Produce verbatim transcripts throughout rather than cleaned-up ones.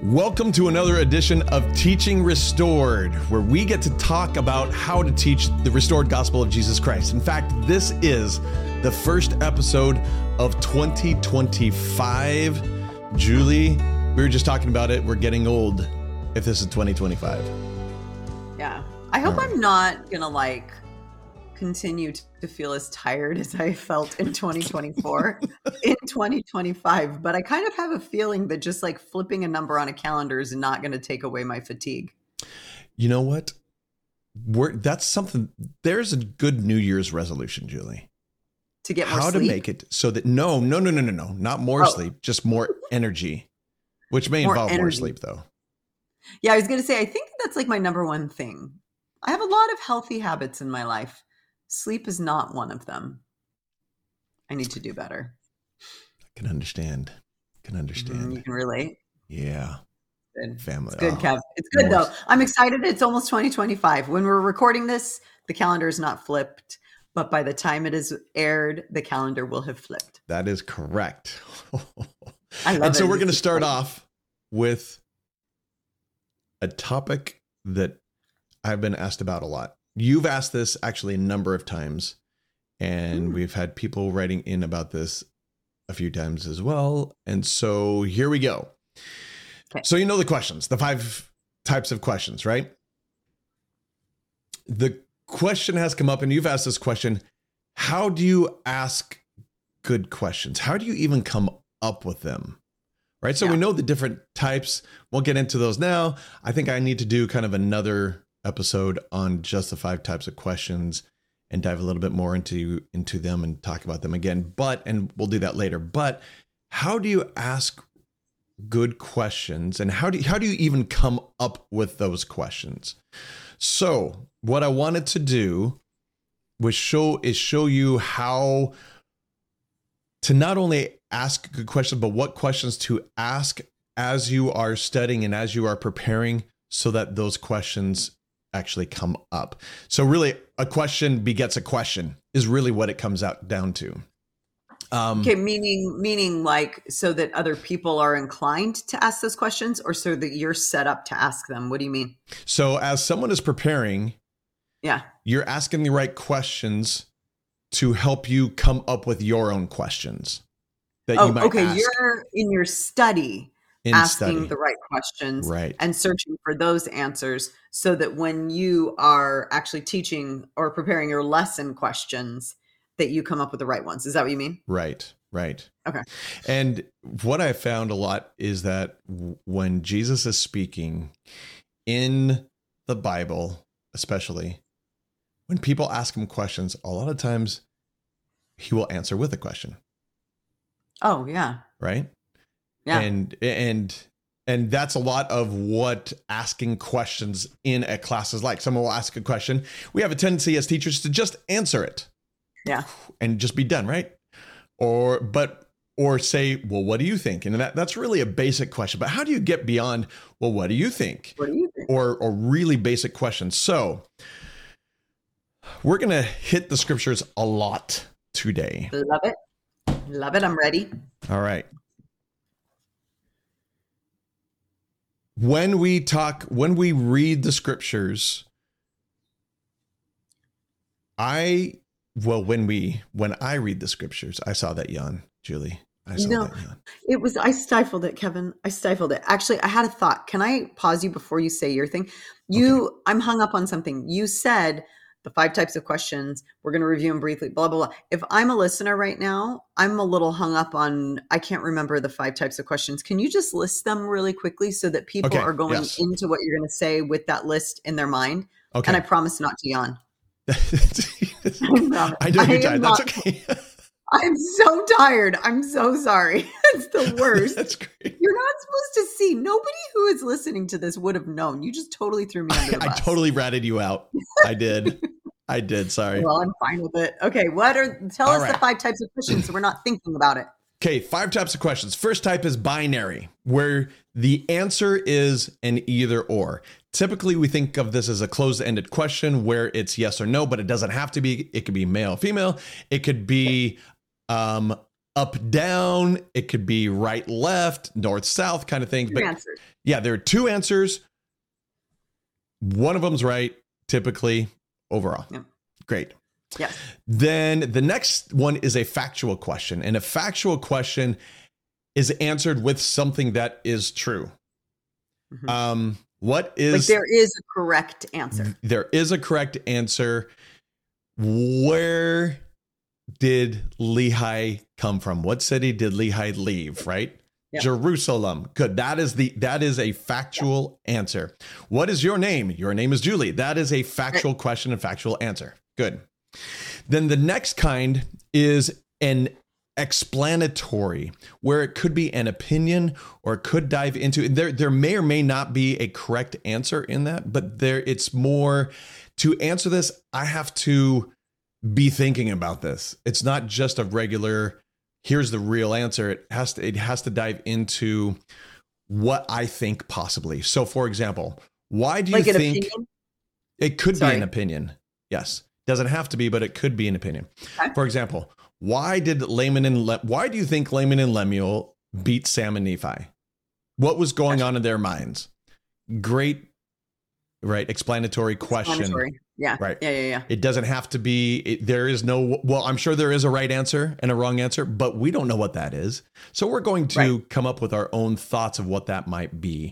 Welcome to another edition of Teaching Restored, where we get to talk about how to teach the restored gospel of Jesus Christ. In fact, this is the first episode of twenty twenty-five. Julie, we were just talking about it. We're getting old if this is twenty twenty-five. Yeah. I hope Right. I'm not going to like continue to feel as tired as I felt in twenty twenty-four in twenty twenty-five. But I kind of have a feeling that just like flipping a number on a calendar is not going to take away my fatigue. You know what? We're, that's something. There's a good New Year's resolution, Julie. To get more How sleep. to make it so that no, no, no, no, no, no, not more Oh. sleep, just more energy, which may More involve more energy. sleep, though. Yeah, I was going to say, I think that's like my number one thing. I have a lot of healthy habits in my life. Sleep is not one of them. I need to do better. I can understand. Can understand. You can relate. Yeah. Good. Family. It's good, Oh, Kev. It's good, more- though. I'm excited. It's almost twenty twenty-five. When we're recording this, the calendar is not flipped. But by the time it is aired, the calendar will have flipped. That is correct. I love and so it. we're going to It's start exciting. off with a topic that I've been asked about a lot. You've asked this actually a number of times, and Hmm. we've had people writing in about this a few times as well. And so here we go. Okay. So you know the questions, the five types of questions, right? The question has come up, and you've asked this question: how do you ask good questions? How do you even come up with them? Right. So Yeah. we know the different types. We'll get into those now. I think I need to do kind of another episode on just the five types of questions and dive a little bit more into, into them and talk about them again. But, and we'll do that later. But how do you ask good questions, and how do you, how do you even come up with those questions? So what I wanted to do was show is show you how to not only ask good questions, but what questions to ask as you are studying and as you are preparing, so that those questions actually come up. So really, a question begets a question is really what it comes out down to. Um, Okay, meaning meaning like so that other people are inclined to ask those questions, or so that you're set up to ask them? What do you mean? So as someone is preparing, Yeah. you're asking the right questions to help you come up with your own questions that Oh, you might okay. ask You're in your study in asking study. the right questions Right. and searching for those answers, so that when you are actually teaching or preparing your lesson questions, that you come up with the right ones. Is that what you mean? Right, right. Okay. And what I found a lot is that w- when Jesus is speaking in the Bible, especially when people ask him questions, a lot of times he will answer with a question, Oh, yeah. right? Yeah. And and and that's a lot of what asking questions in a class is like. Someone will ask a question. We have a tendency as teachers to just answer it. Yeah. And just be done, right? Or but or say, well, what do you think? And that, that's really a basic question. But how do you get beyond, well, what do you think? What do you think? Or or really basic questions. So we're gonna hit the scriptures a lot today. Love it. Love it. I'm ready. All right. When we talk, when we read the scriptures, I well, when we when I read the scriptures, I saw that yawn, Julie. I saw No. that yawn. It was, I stifled it, Kevin. I stifled it. Actually, I had a thought. Can I pause you before you say your thing? You, I'm hung up on something. You said the five types of questions. We're going to review them briefly, blah, blah, blah. If I'm a listener right now, I'm a little hung up on, I can't remember the five types of questions. Can you just list them really quickly so that people Okay, are going yes. into what you're going to say with that list in their mind? Okay. And I promise not to yawn. I know I you're am tired. not- That's okay. I'm so tired. I'm so sorry. It's the worst. That's great. You're not supposed to see. Nobody who is listening to this would have known. You just totally threw me under the I bus. totally ratted you out. I did. I did. Sorry. Well, I'm fine with it. Okay, what are? Tell All us the right. five types of questions so we're not thinking about it. Okay, five types of questions. First type is binary, where the answer is an either or. Typically, we think of this as a closed-ended question where it's yes or no, but it doesn't have to be. It could be male, female. It could be um, up, down. It could be right, left, north, south kind of thing. Two But answers. yeah, there are two answers. One of them's right, typically, overall. Yep. Great. Yes. Then the next one is a factual question. And a factual question is answered with something that is true. Mhm. Um, what is... Like there is a correct answer. There is a correct answer. Where did Lehi come from? What city did Lehi leave, right? Yep. Jerusalem. Good. That is the that is a factual yep. answer. What is your name? Your name is Julie. That is a factual right. question and factual answer. Good. Then the next kind is an explanatory, where it could be an opinion or it could dive into there. There may or may not be a correct answer in that, but there it's more to answer this. I have to be thinking about this. It's not just a regular, here's the real answer. It has to, it has to dive into what I think possibly. So for example, why do you like think opinion? It could Sorry. be an opinion? Yes. Doesn't have to be, but it could be an opinion. Okay. For example, why did Laman and Le- why do you think Laman and Lemuel beat Sam and Nephi? What was going on in their minds? Great, right? Explanatory question. Explanatory. Yeah. Right. Yeah. Yeah. Yeah. It doesn't have to be. It, there is no. Well, I'm sure there is a right answer and a wrong answer, but we don't know what that is. So we're going to Right. come up with our own thoughts of what that might be.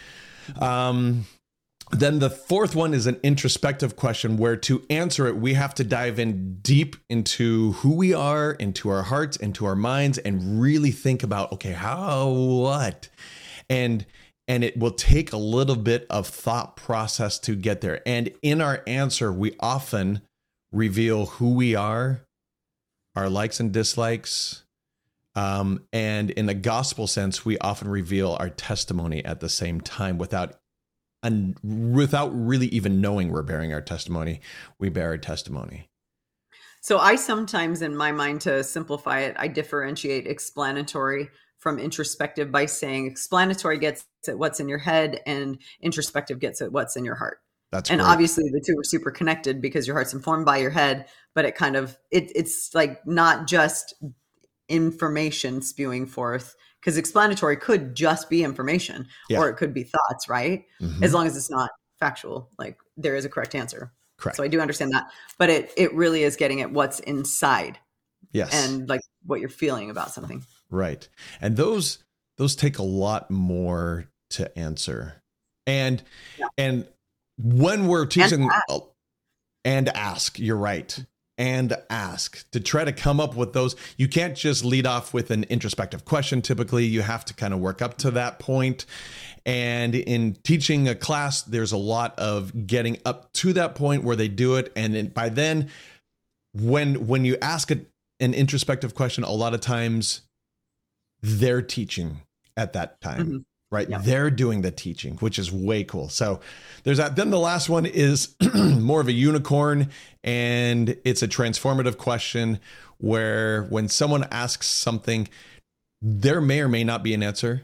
Um. Then the fourth one is an introspective question where to answer it, we have to dive in deep into who we are, into our hearts, into our minds, and really think about, okay, how, what? And, and it will take a little bit of thought process to get there. And in our answer, we often reveal who we are, our likes and dislikes. Um, and in the gospel sense, we often reveal our testimony at the same time without And without really even knowing we're bearing our testimony, we bear our testimony. So I sometimes, in my mind, to simplify it, I differentiate explanatory from introspective by saying explanatory gets at what's in your head and introspective gets at what's in your heart. That's and great. Obviously the two are super connected because your heart's informed by your head, but it kind of, it, it's like not just information spewing forth, because explanatory could just be information Yeah. or it could be thoughts, right? Mhm. As long as it's not factual, like there is a correct answer. Correct. So I do understand that, but it it really is getting at what's inside Yes. and like what you're feeling about something. Right. And those those take a lot more to answer. And Yeah. and when we're teaching And ask. oh, and ask, you're right. And ask to try to come up with those. You can't just lead off with an introspective question. Typically, you have to kind of work up to that point. And in teaching a class, there's a lot of getting up to that point where they do it. And then by then, when when you ask a, an introspective question, a lot of times they're teaching at that time. Mm-hmm. Right. Yeah. They're doing the teaching, which is way cool. So there's that. Then the last one is more of a unicorn, and it's a transformative question where when someone asks something, there may or may not be an answer,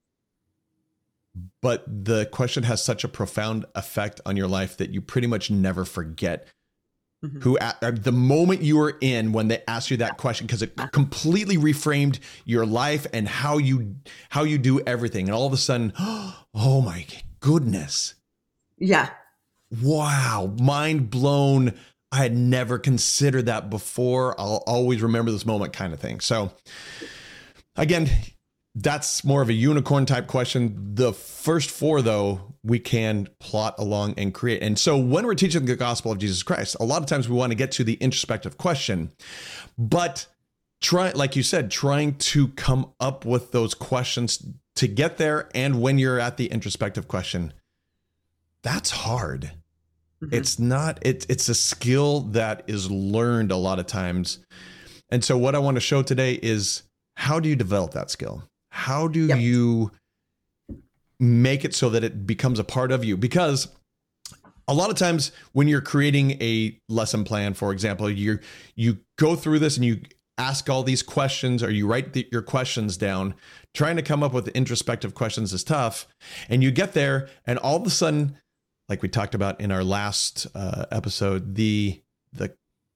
but the question has such a profound effect on your life that you pretty much never forget Mm-hmm. who at the moment you were in when they asked you that question, because it completely reframed your life and how you how you do everything. And all of a sudden, oh my goodness. Yeah. Wow. Mind blown. I had never considered that before. I'll always remember this moment kind of thing. So again, that's more of a unicorn type question. The first four, though, we can plot along and create. And so when we're teaching the gospel of Jesus Christ, a lot of times we want to get to the introspective question, but try, like you said, trying to come up with those questions to get there. And when you're at the introspective question, that's hard. Mm-hmm. It's not, it, it's a skill that is learned a lot of times. And so what I want to show today is, how do you develop that skill? How do yep. you make it so that it becomes a part of you? Because a lot of times when you're creating a lesson plan, for example, you you go through this and you ask all these questions, or you write the, your questions down. Trying to come up with introspective questions is tough. And you get there and all of a sudden, like we talked about in our last uh, episode, the the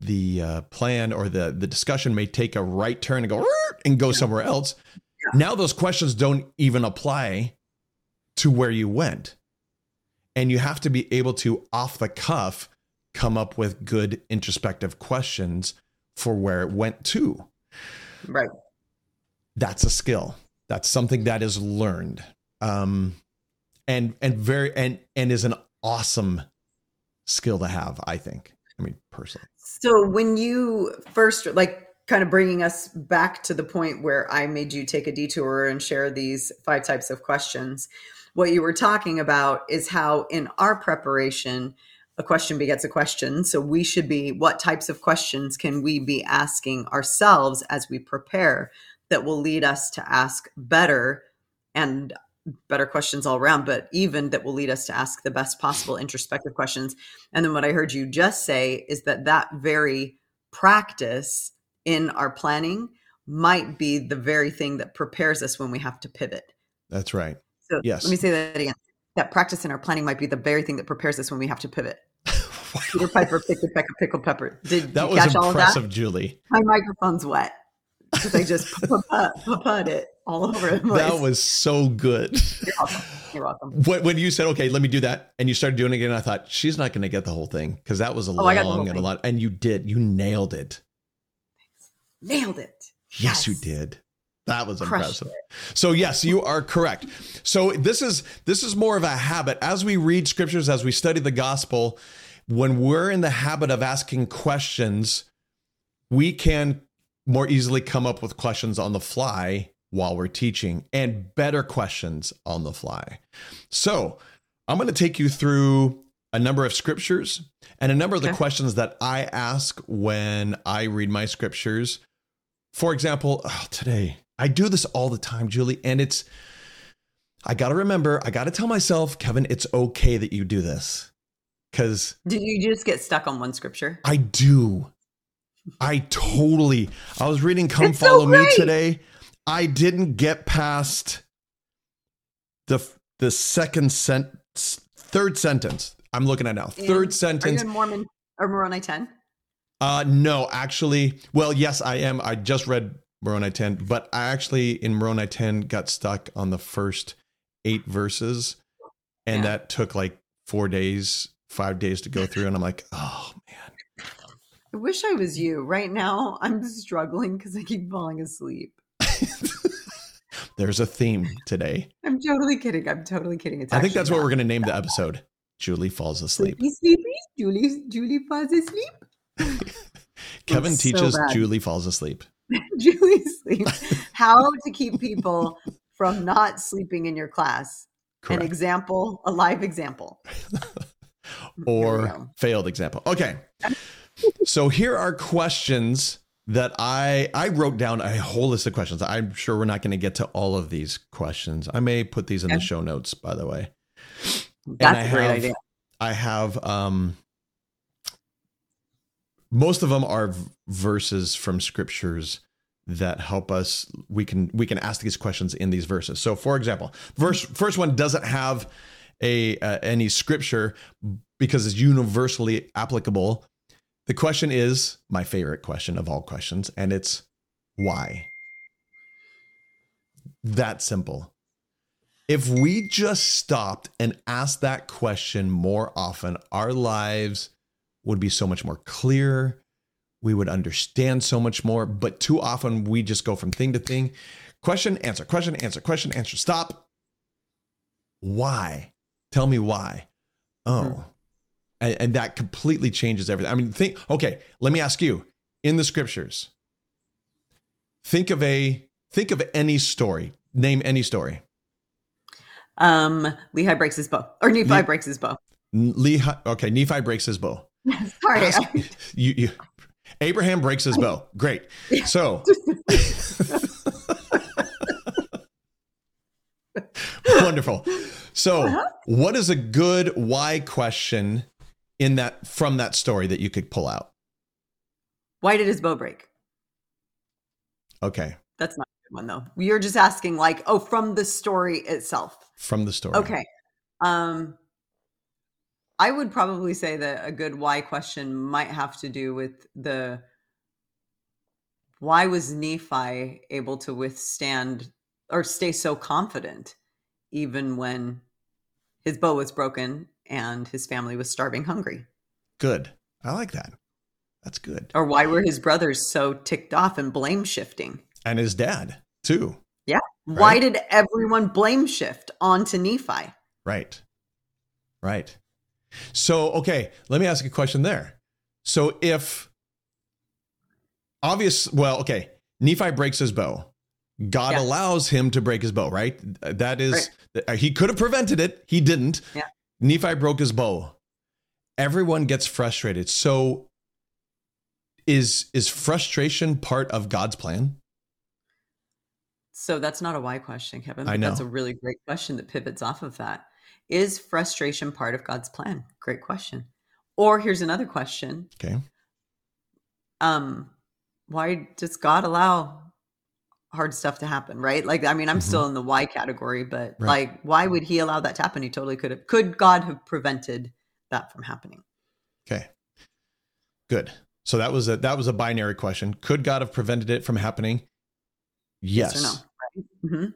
the uh, plan or the the discussion may take a right turn and go and go somewhere else. Yeah. Now those questions don't even apply to where you went. And you have to be able to, off the cuff, come up with good introspective questions for where it went to. Right. That's a skill. That's something that is learned. Um, and and very and and is an awesome skill to have, I think. I mean, personally. So when you first, like, kind of bringing us back to the point where I made you take a detour and share these five types of questions, what you were talking about is how in our preparation, a question begets a question. So we should be, what types of questions can we be asking ourselves as we prepare that will lead us to ask better and better questions all around, but even that will lead us to ask the best possible introspective questions. And then what I heard you just say is that that very practice in our planning might be the very thing that prepares us when we have to pivot. That's right. So yes. Let me say that again. That practice in our planning might be the very thing that prepares us when we have to pivot. Peter Piper picked a peck of pickled pepper. Did that you was catch all of that? Impressive, Julie. My microphone's wet because I just put it all over the place. That was so good. You're welcome. You're welcome. When, when you said, okay, let me do that, and you started doing it again, I thought, she's not going to get the whole thing because that was a oh, long and a lot. And you did. You nailed it. Nailed it. Yes, yes you did. That was impressive. So yes, you are correct. So this is this is more of a habit. As we read scriptures, as we study the gospel, when we're in the habit of asking questions, we can more easily come up with questions on the fly while we're teaching, and better questions on the fly. So I'm going to take you through a number of scriptures and a number of the okay. questions that I ask when I read my scriptures. For example, oh, today, I do this all the time, Julie, and it's, I got to remember, I got to tell myself, Kevin, it's okay that you do this. Because did you just get stuck on one scripture? I do. I totally, I was reading Come it's Follow so Me today. I didn't get past the the second sent, third sentence. I'm looking at now. And third sentence. Are you in Mormon or Moroni ten? Uh, no, actually, well, yes, I am. I just read Moroni ten, but I actually in Moroni ten got stuck on the first eight verses, and yeah. that took like four days, five days to go through. And I'm like, oh man. I wish I was you. Right now, I'm struggling because I keep falling asleep. There's a theme today. I'm totally kidding. I'm totally kidding. It's I think that's what we're going to name the episode. Julie falls asleep. Sleepy, sleepy. Julie, Julie falls asleep. Kevin it's teaches so Julie falls asleep. Julie sleeps. How to keep people from not sleeping in your class. Correct. An example, a live example. Or failed example. Okay. So here are questions that I I wrote down a whole list of questions. I'm sure we're not going to get to all of these questions. I may put these in okay. the show notes, by the way. That's a great have, idea. I have um, most of them are v- verses from scriptures that help us. We can we can ask these questions in these verses. So, for example, verse first one doesn't have a uh, any scripture because it's universally applicable. The question is my favorite question of all questions, and it's why? That simple. If we just stopped and asked that question more often, our lives would be so much more clear. We would understand so much more. But too often we just go from thing to thing. Question, answer, question, answer, question, answer. Stop. Why? Tell me why. Oh. Hmm. And, and that completely changes everything. I mean, think, okay, let me ask you, in the scriptures, think of a, think of any story, name any story. Um, Lehi breaks his bow or Nephi Le- breaks his bow. Lehi, okay. Nephi breaks his bow. Sorry. Ask, you, you, Abraham breaks his bow. Great. So wonderful. So uh-huh. What is a good why question in that from that story that you could pull out? Why did his bow break? Okay. That's not a good one though. You're just asking like, oh, from the story itself. From the story. Okay. Um, I would probably say that a good why question might have to do with the why was Nephi able to withstand or stay so confident even when his bow was broken and his family was starving hungry? Good. I like that. That's good. Or why were his brothers so ticked off and blame shifting? And his dad too. Yeah. Right? Why did everyone blame shift onto Nephi? Right. Right. So, okay, let me ask a question there. So if obvious, well, okay, Nephi breaks his bow. God Yeah. allows him to break his bow, right? That is, Right. he could have prevented it. He didn't. Yeah. Nephi broke his bow. Everyone gets frustrated. So is, is frustration part of God's plan? So that's not a why question, Kevin. I But know. that's a really great question that pivots off of that. Is frustration part of God's plan? Great question. Or here's another question. Okay. Um, why does God allow hard stuff to happen, right? Like, I mean, I'm Mhm. still in the why category, but Right. like, why would he allow that to happen? He totally could have. Could God have prevented that from happening? Okay. Good. So that was a, that was a binary question. Could God have prevented it from happening? Yes. Yes or no? Right? Mhm.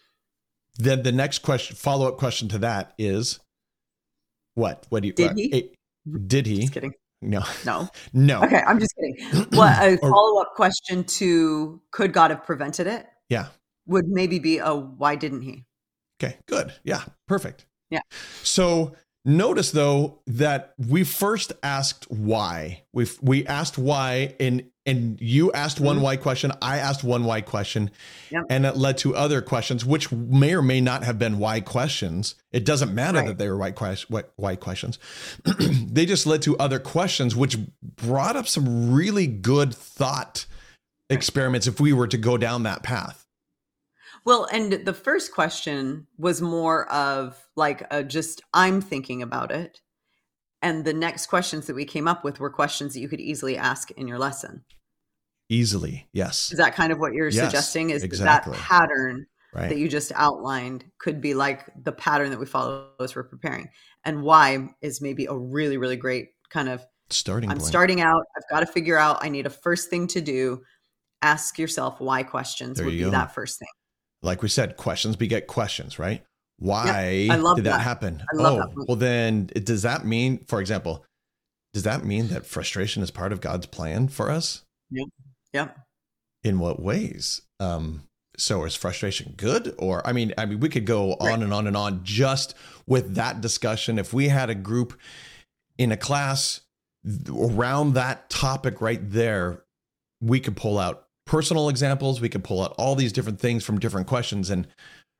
Then the next question, follow-up question to that is what? What do you, Did what- he? eh, did he? Just kidding. No, No. no. Okay, I'm just kidding. What a Or- follow-up question to could God have prevented it Yeah. would maybe be a why didn't he? Okay, good. Yeah, perfect. Yeah. So notice though that we first asked why. We we asked why, and and you asked one Mhm. why question. I asked one why question, Yep. and it led to other questions, which may or may not have been why questions. It doesn't matter Right. that they were why ques- why why questions. They just led to other questions, which brought up some really good thought experiments. If we were to go down that path. Well, and the first question was more of like a just I'm thinking about it. And the next questions that we came up with were questions that you could easily ask in your lesson. Easily, yes. Is that kind of what you're Yes, suggesting? Is exactly. that pattern Right. that you just outlined could be like the pattern that we follow as we're preparing. And why is maybe a really, really great kind of Starting I'm point. starting out. I've got to figure out. I need a first thing to do. Ask yourself why questions There would you be go. that first thing. Like we said, questions beget questions, right? Why I love did that, that. happen? I love oh, that. well then it- does that mean, for example, does that mean that frustration is part of God's plan for us? Yep. In what ways? Um, so is frustration good? Or, I mean, I mean, we could go on Right. and on and on just with that discussion. If we had a group in a class th- around that topic right there, we could pull out personal examples. We could pull out all these different things from different questions and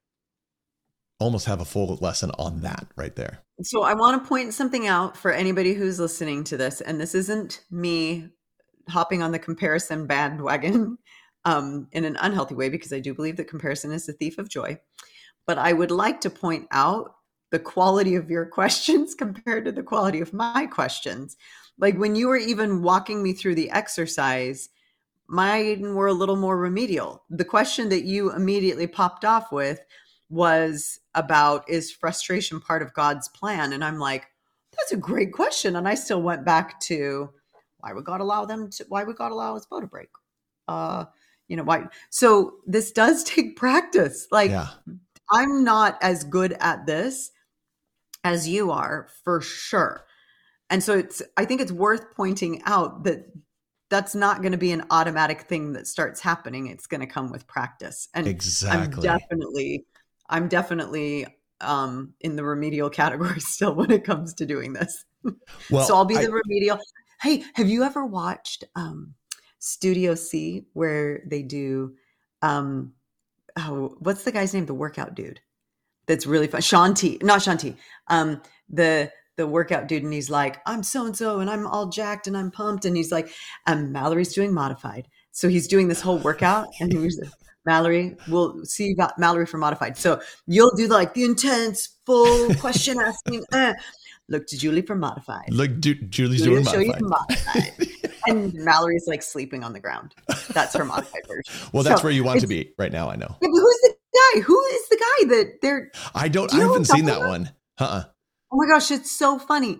almost have a full lesson on that right there. So I want to point something out for anybody who's listening to this, and this isn't me hopping on the comparison bandwagon um, in an unhealthy way, because I do believe that comparison is the thief of joy. But I would like to point out the quality of your questions compared to the quality of my questions. Like when you were even walking me through the exercise, mine were a little more remedial. The question that you immediately popped off with was about, is frustration part of God's plan? And I'm like, that's a great question. And I still went back to, why would God allow them to, why would God allow his bow to break? Uh, you know, why? So this does take practice. Like Yeah. I'm not as good at this as you are, for sure. And so it's, I think it's worth pointing out that that's not going to be an automatic thing that starts happening. It's going to come with practice. And Exactly. I'm definitely, I'm definitely um, in the remedial category still when it comes to doing this. Well, So I'll be I- the remedial. Hey, have you ever watched um, Studio C where they do, um, oh, what's the guy's name? The workout dude. That's really fun. Sean T, not Sean T. Um, the the workout dude, and he's like, I'm so and so, and I'm all jacked, and I'm pumped, and he's like, and Mallory's doing modified, so he's doing this whole workout, and he was Mallory. We'll see about Mallory for modified. So you'll do like the intense, full question asking. Uh, look to Julie for modified. Look, Ju- Julie's Julie doing will show you modified. the modified. And Mallory's like sleeping on the ground. That's her modified version. Well, that's So where you want to it's- be right now. I know. Yeah, but who's the guy? Who is the guy that they're? I don't. Do I you know haven't what I'm seen that talking one. Uh-uh. Oh my gosh, it's so funny.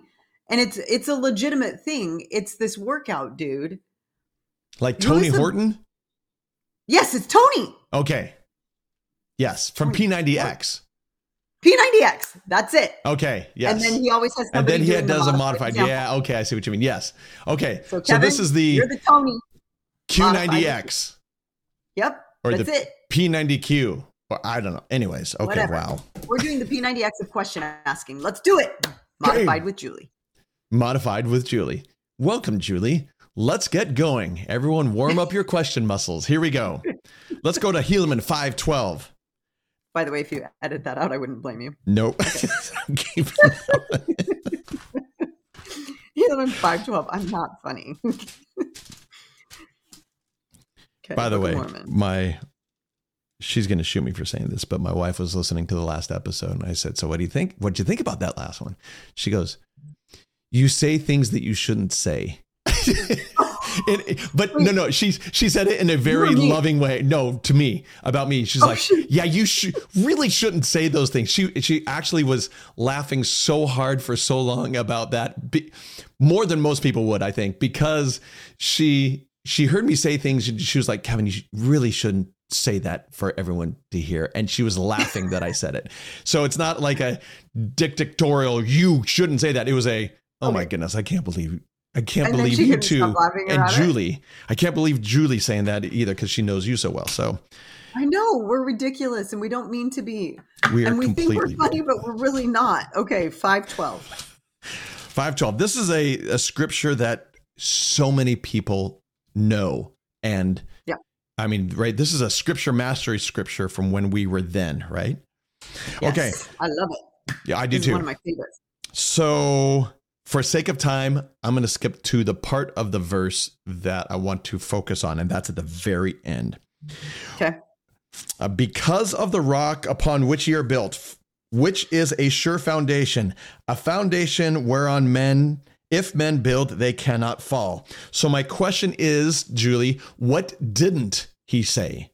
And it's it's a legitimate thing. It's this workout, dude. Like Tony Lose the- Horton? Yes, it's Tony. Okay. Yes, from Tony. P ninety X. P ninety X. That's it. Okay, yes. And then he always has And somebody then he doing the does a modified modified. example. Yeah, okay, I see what you mean. Yes. Okay. So, So, Kevin, this is the, you're the Tony. Q ninety X Yep. or that's the it. P ninety Q. Or I don't know. Anyways, okay, Whatever. wow. We're doing the P ninety X of question asking. Let's do it. Modified Okay. with Julie. Modified with Julie. Welcome, Julie. Let's get going. Everyone warm up your question muscles. Here we go. Let's go to Helaman five twelve. By the way, if you edit that out, I wouldn't blame you. Nope. Keep it going. Helaman five twelve. I'm not funny. Okay, By the Book way, of Mormon. my she's going to shoot me for saying this, but my wife was listening to the last episode and I said, "So what do you think? What did you think about that last one?" She goes, "You say things that you shouldn't say." It, but no, no, she she said it in a very me. loving way. No, to me, about me. She's Oh, like, shit. yeah, you sh- really shouldn't say those things. She she actually was laughing so hard for so long about that, be, more than most people would, I think, because she she heard me say things. And she was like, "Kevin, you really shouldn't say that for everyone to hear." And she was laughing that I said it. So it's not like a dictatorial, "You shouldn't say that." It was a, "Oh Okay. my goodness, I can't believe." I can't And then believe she you couldn't two stop laughing and about it? Julie. I can't believe Julie saying that either because she knows you so well. So I know we're ridiculous and we don't mean to be. we are And we think completely we're funny, but we're really not. Okay, five twelve. five twelve. This is a, a scripture that so many people know. And Yeah. I mean, right. This is a scripture mastery scripture from when we were then, right? Yes, Okay. I love it. Yeah, I do This is too. one of my favorites. So for sake of time, I'm going to skip to the part of the verse that I want to focus on, and that's at the very end. Okay. Uh, because of the rock upon which ye are built, which is a sure foundation, a foundation whereon men, if men build, they cannot fall. So my question is, Julie, what didn't he say?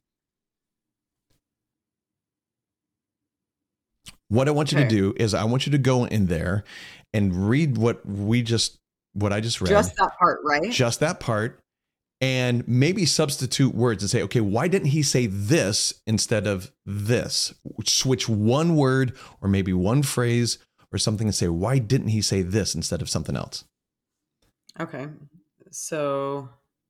What I want you Okay. to do is I want you to go in there and read what we just, what I just read. Just that part, right? Just that part, and maybe substitute words and say, okay, why didn't he say this instead of this? Switch one word or maybe one phrase or something and say, why didn't he say this instead of something else? Okay. So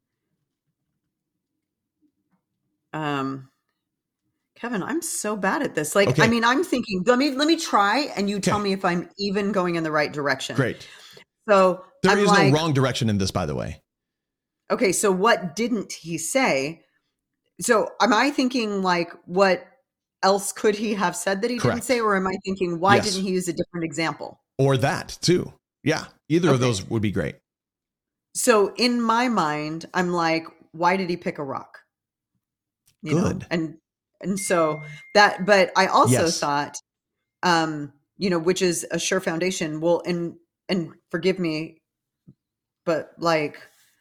um Kevin, I'm so bad at this. Like, Okay. I mean, I'm thinking, let me let me try and you tell Okay. me if I'm even going in the right direction. Great. So There I'm is like, no wrong direction in this, by the way. okay, so what didn't he say? So am I thinking like what else could he have said that he Correct. didn't say? Or am I thinking why Yes. didn't he use a different example? Or that too. Yeah. Either of Okay. those would be great. So in my mind, I'm like, why did he pick a rock? You know? Good. And and so that, but I also Yes. thought, um, you know, which is a sure foundation. Well, and and forgive me, but like,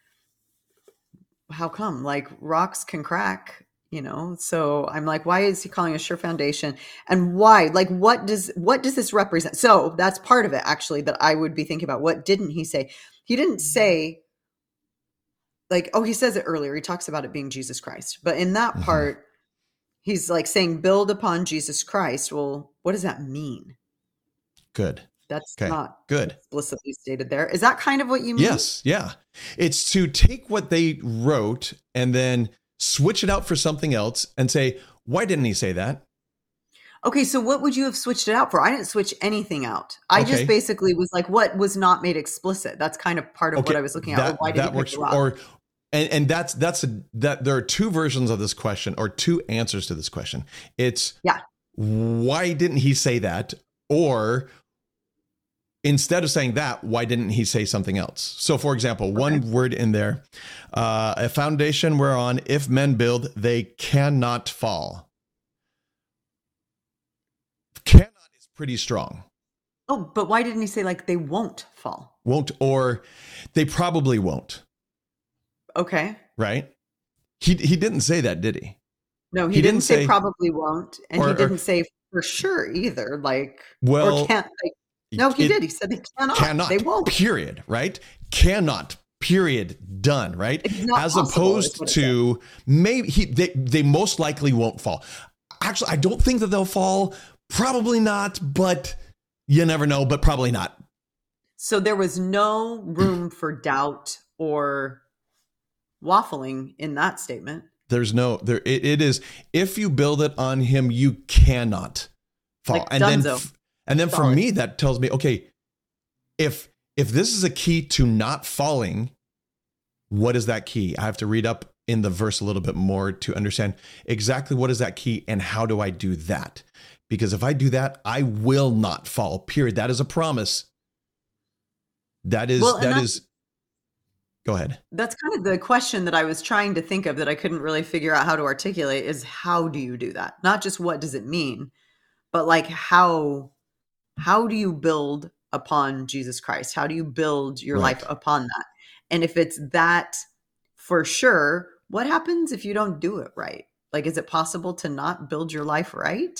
how come? Like rocks can crack, you know? So I'm like, why is he calling a sure foundation? And why? Like, what does what does this represent? So that's part of it, actually, that I would be thinking about. What didn't he say? He didn't say, like, oh, he says it earlier. He talks about it being Jesus Christ. But in that Mhm. part, he's like saying, build upon Jesus Christ. Well, what does that mean? Good. That's Okay. not Good. explicitly stated there. Is that kind of what you mean? Yes. Yeah. It's to take what they wrote and then switch it out for something else and say, why didn't he say that? Okay, so what would you have switched it out for? I didn't switch anything out. I Okay. just basically was like, what was not made explicit? That's kind of part of what I was looking at. That, Or why did that he works. pick the rock? Or and, and that's that's a, that there are two versions of this question or two answers to this question. It's Yeah. why didn't he say that? Or instead of saying that, why didn't he say something else? So, for example, one word in there, uh, a foundation whereon if men build, they cannot fall. Cannot is pretty strong. Oh, but why didn't he say like they won't fall? Won't, or they probably won't. Okay. Right? He he didn't say that, did he? No, he, He didn't, didn't say, say- probably won't. And or- he or- didn't say for sure either. Like, Well, or can't, like, No, he It did. He said they cannot. cannot, They won't. period, right? Cannot, period, done, right? It's not As possible, is opposed what it to maybe he, they, they most likely won't fall. Actually, I don't think that they'll fall. Probably not, but you never know, but probably not. So there was no room for doubt or waffling in that statement. There's no there. It, it is if you build it on him, you cannot fall. Like and then, Dunzo. and then for Solid. me, that tells me, okay, if if this is a key to not falling, what is that key? I have to read up in the verse a little bit more to understand exactly what is that key and how do I do that? Because if I do that, I will not fall. Period. That is a promise. That is Well, and that that's- is. Go ahead. That's kind of the question that I was trying to think of that I couldn't really figure out how to articulate is how do you do that? Not just what does it mean, but like how how do you build upon Jesus Christ? How do you build your Right. life upon that? And if it's that for sure, what happens if you don't do it right? Like, is it possible to not build your life right?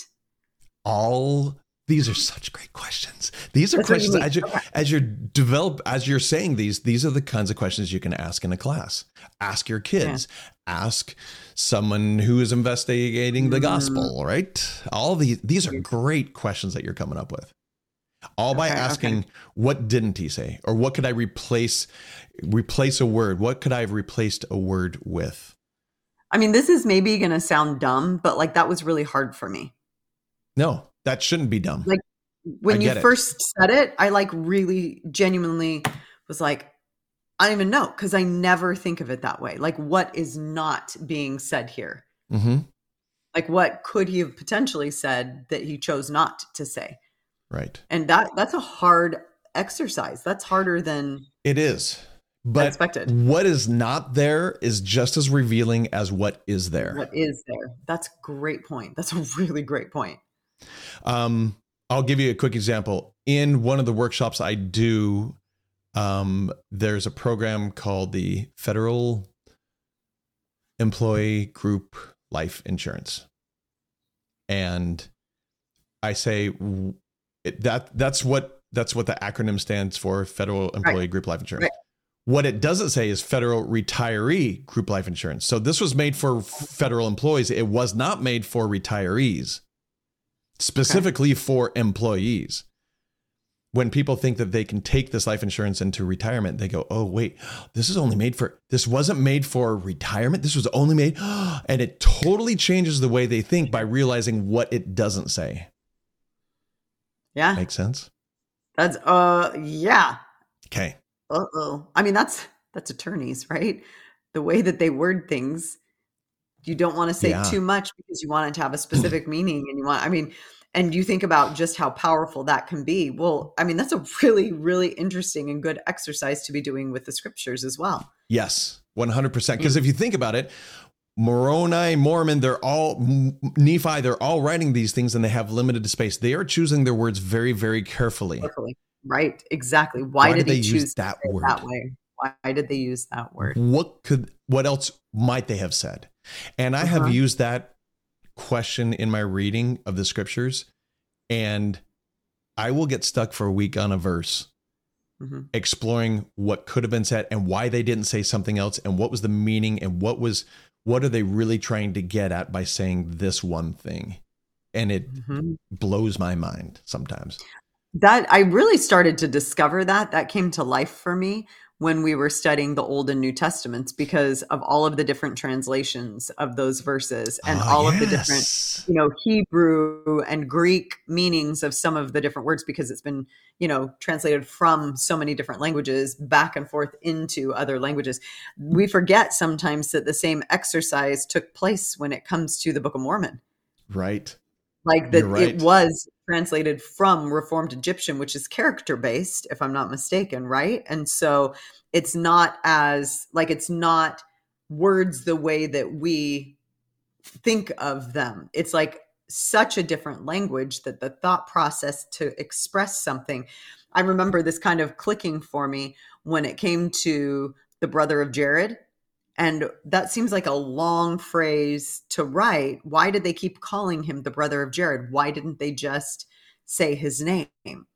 All these are such great questions. These are That's what you questions mean. as you Okay. as you're develop as you're saying these. These are the kinds of questions you can ask in a class. Ask your kids. Ask someone who is investigating the Mm. gospel. Right. All these these are great questions that you're coming up with. All by Okay, asking, okay. what didn't he say, or what could I replace? Replace a word. What could I have replaced a word with? I mean, this is maybe going to sound dumb, but like that was really hard for me. No, that shouldn't be dumb. Like when I you get it. first said it, I like really genuinely was like, I don't even know because I never think of it that way. Like, what is not being said here? Mm-hmm. Like, what could he have potentially said that he chose not to say? Right. And that that's a hard exercise. That's harder than It is. But expected. what is not there is just as revealing as what is there. what is there. That's a great point. That's a really great point. Um, I'll give you a quick example. In one of the workshops I do, um, there's a program called the Federal Employee Group Life Insurance. And I say w- it, that that's what that's what the acronym stands for, Federal Employee Right. Group Life Insurance. Right. What it doesn't say is Federal Retiree Group Life Insurance. So this was made for federal employees. It was not made for retirees, specifically for employees. When people think that they can take this life insurance into retirement, they go, oh, wait, this is only made for, this wasn't made for retirement. This was only made, and it totally changes the way they think by realizing what it doesn't say. Yeah. Make sense? That's uh yeah. Okay. Uh-oh. I mean, that's that's attorneys, right? The way that they word things, you don't want to say Yeah. too much because you want it to have a specific meaning and you want, I mean, and you think about just how powerful that can be. Well, I mean, that's a really, really interesting and good exercise to be doing with the scriptures as well. Yes, one hundred percent. Because if you think about it, Moroni, Mormon, they're all, Nephi, they're all writing these things and they have limited space. They are choosing their words very, very carefully. Carefully. Right. Exactly. Why, Why did did he they choose use to that say it word? that way? Why did they use that word? What could, what else might they have said? And I Uh-huh. have used that question in my reading of the scriptures, and I will get stuck for a week on a verse, hmm exploring what could have been said and why they didn't say something else and what was the meaning and what was, what are they really trying to get at by saying this one thing? And it hmm blows my mind sometimes. That I really started to discover that that came to life for me when we were studying the Old and New Testaments because of all of the different translations of those verses and Ah, all of the different, yes. you know, Hebrew and Greek meanings of some of the different words because it's been, you know, translated from so many different languages back and forth into other languages. We forget sometimes that the same exercise took place when it comes to the Book of Mormon. Right. Like that You're right. it was translated from Reformed Egyptian, which is character based, if I'm not mistaken, right? And so it's not as like it's not words the way that we think of them. It's like such a different language that the thought process to express something. I remember this kind of clicking for me when it came to the brother of Jared. And that seems like a long phrase to write. Why did they keep calling him the brother of Jared? Why didn't they just say his name?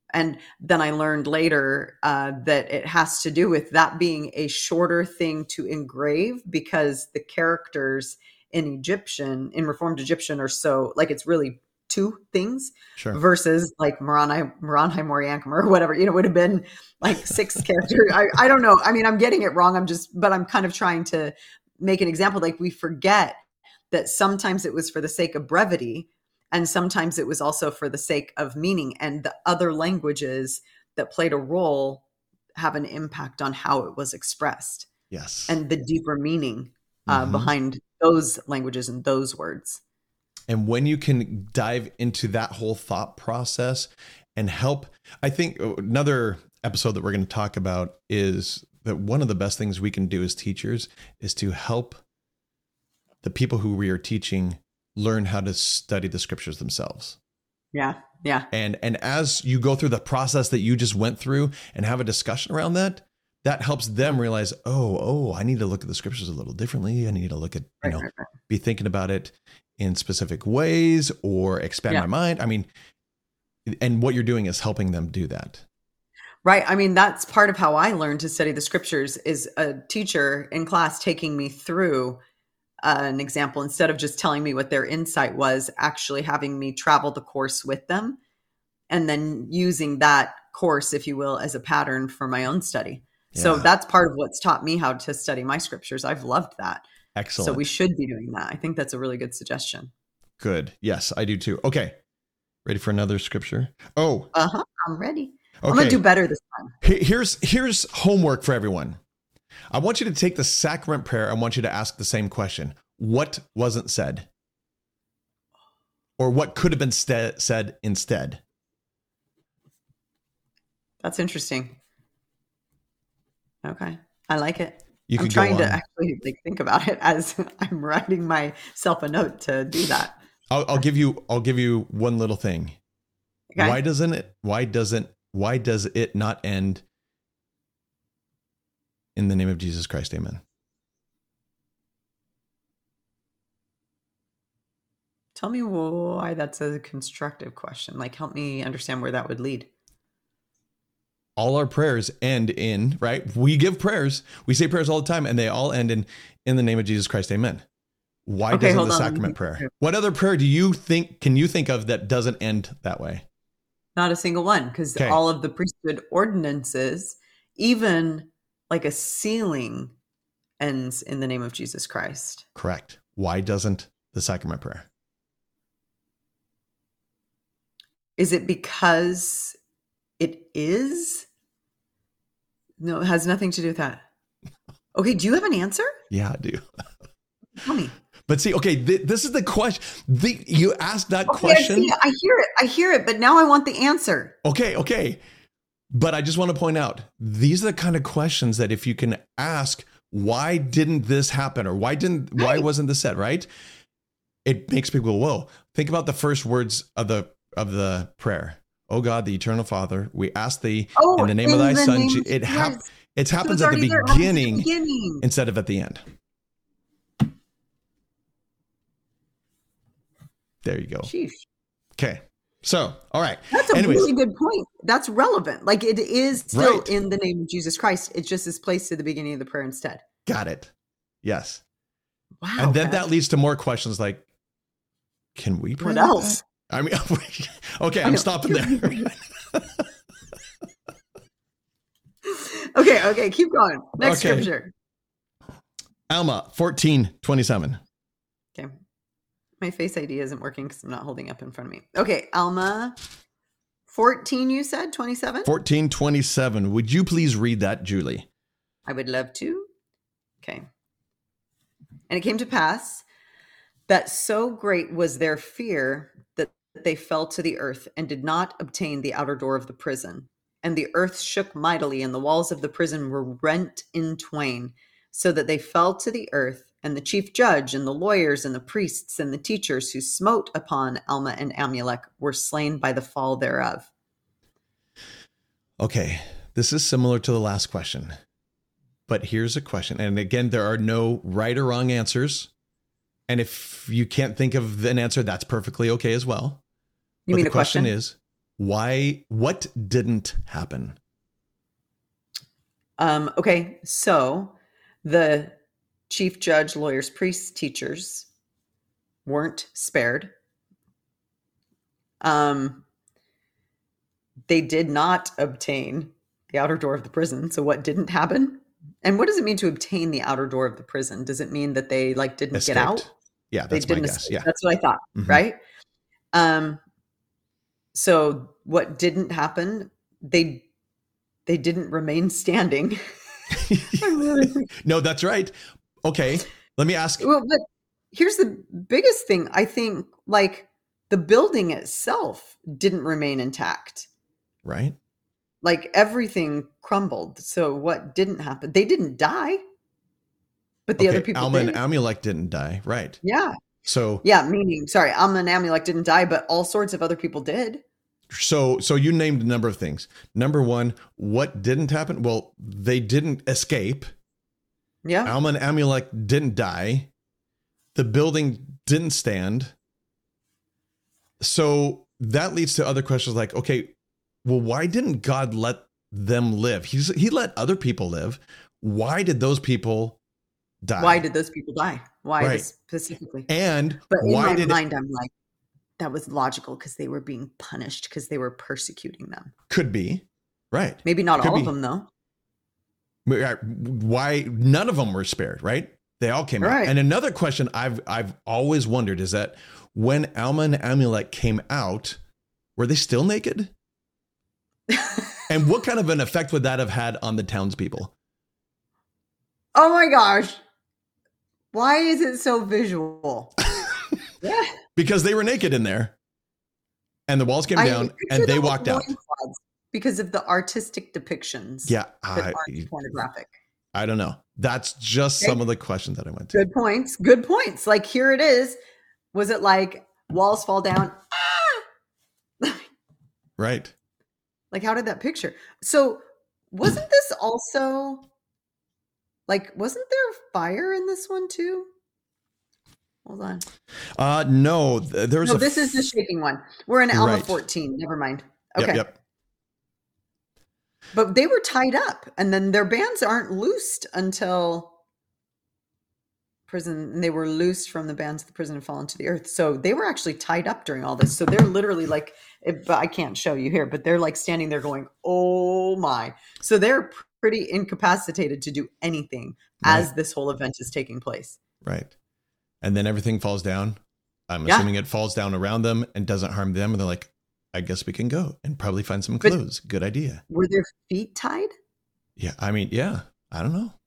And then I learned later uh, that it has to do with that being a shorter thing to engrave, because the characters in Egyptian, in Reformed Egyptian, are so, like, it's really two things, Sure. versus like Moroni, Moronhi Moriankum or whatever, you know, would have been like six characters. I, I don't know. I mean, I'm getting it wrong. I'm just, but I'm kind of trying to make an example. Like, we forget that sometimes it was for the sake of brevity, and sometimes it was also for the sake of meaning, and the other languages that played a role have an impact on how it was expressed. Yes. And the deeper meaning uh, mm-hmm. behind those languages and those words. And when you can dive into that whole thought process and help, I think another episode that we're going to talk about is that one of the best things we can do as teachers is to help the people who we are teaching learn how to study the scriptures themselves. Yeah. Yeah. And, and as you go through the process that you just went through and have a discussion around that, that helps them realize, oh, oh, I need to look at the scriptures a little differently. I need to look at, you right, know, right, right. be thinking about it in specific ways or expand yeah. my mind. I mean, and what you're doing is helping them do that. Right. I mean, that's part of how I learned to study the scriptures, is a teacher in class taking me through uh, an example, instead of just telling me what their insight was, actually having me travel the course with them, and then using that course, if you will, as a pattern for my own study. Yeah. So that's part of what's taught me how to study my scriptures. I've loved that. Excellent. So we should be doing that. I think that's a really good suggestion. Good. Yes, I do too. Okay. Ready for another scripture? Oh, uh-huh. I'm ready. Okay. I'm going to do better this time. Here's, here's homework for everyone. I want you to take the sacrament prayer. I want you to ask the same question. What wasn't said? Or what could have been st- said instead? That's interesting. Okay. I like it. You I'm trying to actually like think about it as I'm writing myself a note to do that. I'll, I'll give you, I'll give you one little thing. Okay. Why doesn't it, why doesn't, why does it not end in the name of Jesus Christ? Amen. Tell me why that's a constructive question. Like, help me understand where that would lead. All our prayers end in, right? We give prayers. We say prayers all the time, and they all end in, in the name of Jesus Christ. Amen. Why okay, doesn't the sacrament prayer? What other prayer do you think, can you think of that doesn't end that way? Not a single one, because okay. all of the priesthood ordinances, even like a sealing, ends in the name of Jesus Christ. Correct. Why doesn't the sacrament prayer? Is it because it is? No, it has nothing to do with that. Okay, do you have an answer? Yeah, I do. Tell me. But see, okay, th- this is the question. The, you asked that okay, question. I, see, I hear it. I hear it, but now I want the answer. Okay, okay. But I just want to point out, these are the kind of questions that if you can ask, why didn't this happen? Or why didn't, right. why wasn't this said, right? It makes people go, whoa. Think about the first words of the of the prayer. Oh God, the eternal Father, we ask thee oh, in the name in of thy son. Name, it, hap- yes. it happens so at, the beginning, the beginning instead of at the end. There you go. Sheesh. Okay. So, all right. That's a Anyways. really good point. That's relevant. Like, it is still right. in the name of Jesus Christ. It just is placed at the beginning of the prayer instead. Got it. Yes. Wow. And then that leads to more questions like, can we pray? What else? That? I mean, okay, I'm stopping there. okay, okay, keep going. Next okay. scripture. Alma fourteen twenty-seven. Okay. My Face I D isn't working because I'm not holding up in front of me. Okay, Alma fourteen, you said? twenty-seven? fourteen twenty-seven. Would you please read that, Julie? I would love to. Okay. And it came to pass that so great was their fear that they fell to the earth and did not obtain the outer door of the prison. And the earth shook mightily, and the walls of the prison were rent in twain, so that they fell to the earth. And the chief judge and the lawyers and the priests and the teachers who smote upon Alma and Amulek were slain by the fall thereof. Okay, this is similar to the last question. But here's a question. And again, there are no right or wrong answers. And if you can't think of an answer, that's perfectly okay as well. You but mean the a question? question is, Why, what didn't happen? Um, okay, so the chief judge, lawyers, priests, teachers weren't spared. Um, they did not obtain the outer door of the prison. So what didn't happen? And what does it mean to obtain the outer door of the prison? Does it mean that they like didn't Escaped. get out? Yeah, They that's my didn't guess. escape. Yeah. That's what I thought, Mhm. right? Um, so what didn't happen? They they didn't remain standing. I'm really- No, that's right. Okay. Let me ask. well, but here's the biggest thing. I think like the building itself didn't remain intact. Right. Like everything crumbled. So what didn't happen? They didn't die, but the Okay, other people Alma did. and Amulek didn't die. Right. Yeah. So, Yeah. Meaning, sorry, Alma and Amulek didn't die, but all sorts of other people did. so, so you named a number of things. Number one, what didn't happen? Well, they didn't escape. Yeah. Alma and Amulek didn't die. The building didn't stand. So that leads to other questions like, okay, well, why didn't God let them live? He's, he let other people live. Why did those people die? Why did those people die? Why Right. specifically? And But in why my did it, mind, I'm like, that was logical because they were being punished because they were persecuting them. could be right? Maybe not Could all be. of them, though. Why none of them were spared? Right? They all came out. Right. And another question I've I've always wondered is that when Alma and Amulek came out, were they still naked? And what kind of an effect would that have had on the townspeople? Oh my gosh. Why is it so visual? Yeah. Because they were naked in there, and the walls came I down, picture and they them with walked out. loincloths because of the artistic depictions Yeah, that I, aren't pornographic. I don't know. That's just Okay. some of the questions that I went to. Good points. Good points. Like here it is. Was it like walls fall down? Ah! Right. Like how did that picture? So wasn't this also like wasn't there fire in this one too? Hold on. Uh, no, th- there's No, a this is the shaking one. We're in Alma Right. fourteen. Never mind. Yep, Okay. yep. But they were tied up and then their bands aren't loosed until prison. And they were loosed from the bands of the prison and fallen to the earth. So they were actually tied up during all this. So they're literally like, if, I can't show you here, but they're like standing there going, oh my. So they're pretty incapacitated to do anything as Right. this whole event is taking place. Right. And then everything falls down. I'm Yeah. assuming it falls down around them and doesn't harm them. And they're like, I guess we can go and probably find some But- clues. Good idea. Were their feet tied? Yeah. I mean, yeah, I don't know.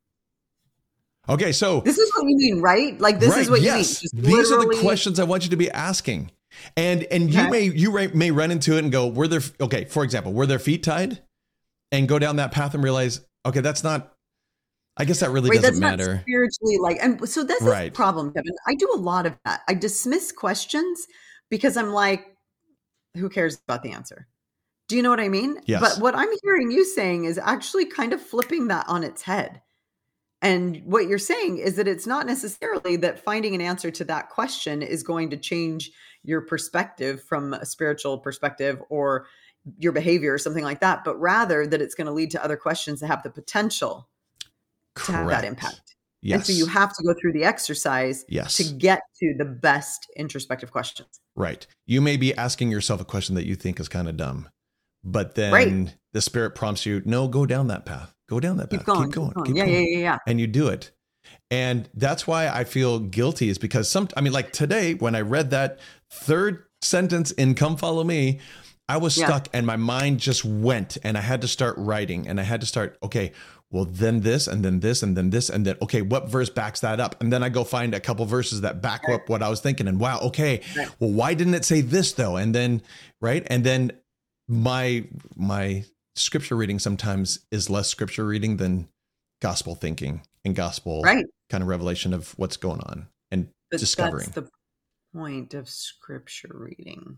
Okay. So This is what you mean, right? Like this right, is what yes. you mean. Just These are the literally- questions I want you to be asking. And, and you Okay. may, you may- may run into it and go, were there, okay. For example, were their feet tied? And go down that path and realize, okay, that's not, I guess that really Right, doesn't that's not matter. spiritually like, and so that's Right. the problem, Kevin. I do a lot of that. I dismiss questions because I'm like, who cares about the answer? Do you know what I mean? Yes. But what I'm hearing you saying is actually kind of flipping that on its head. And what you're saying is that it's not necessarily that finding an answer to that question is going to change your perspective from a spiritual perspective or your behavior or something like that, but rather that it's going to lead to other questions that have the potential to have that Correct. impact. Yes. And so you have to go through the exercise Yes. to get to the best introspective questions. Right. You may be asking yourself a question that you think is kind of dumb, but then Right. the spirit prompts you, no, go down that path. Go down that Keep path. going. Keep going. Keep going. keep yeah, going. yeah, yeah, yeah. And you do it. And that's why I feel guilty is because some, I mean, like today when I read that third sentence in Come Follow Me, I was Yeah. stuck and my mind just went and I had to start writing and I had to start, okay, well, then this and then this and then this and then, okay, what verse backs that up? And then I go find a couple verses that back Right. up what I was thinking. And wow, okay, Right. well, why didn't it say this though? And then, right. And then my, my scripture reading sometimes is less scripture reading than gospel thinking and gospel Right. kind of revelation of what's going on and But discovering. that's the point of scripture reading.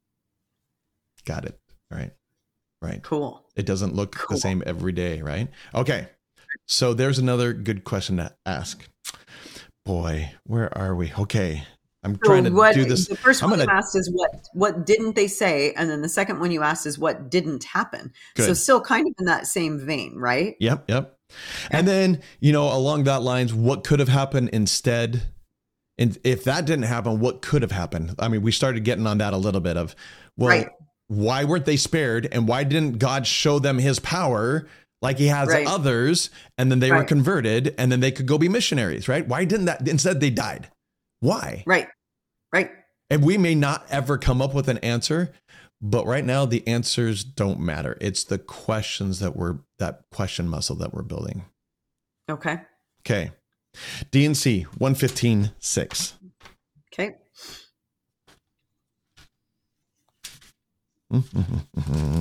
Got it. Right. Right. Cool. It doesn't look Cool. the same every day, right? Okay. So there's another good question to ask. Boy, where are we? Okay. I'm I'm So trying to what do this. the first I'm one going you to, asked is what what didn't they say? And then the second one you asked is what didn't happen. So good. still kind of in that same vein, right? Yep. Yep. And then, you know, along that lines, what could have happened instead? And if that didn't happen, what could have happened? I mean, we started getting on that a little bit of, well, Right. why weren't they spared? And why didn't God show them his power like he has Right. others? And then they were Right. converted and then they could go be missionaries, right? Why didn't that? Instead, they died. Why? Right. Right. And we may not ever come up with an answer, but right now the answers don't matter. It's the questions that we're, that question muscle that we're building. Okay. Okay. D and C one fifteen six. Okay. Mm-hmm.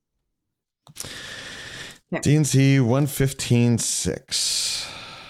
Okay. D and C one fifteen six.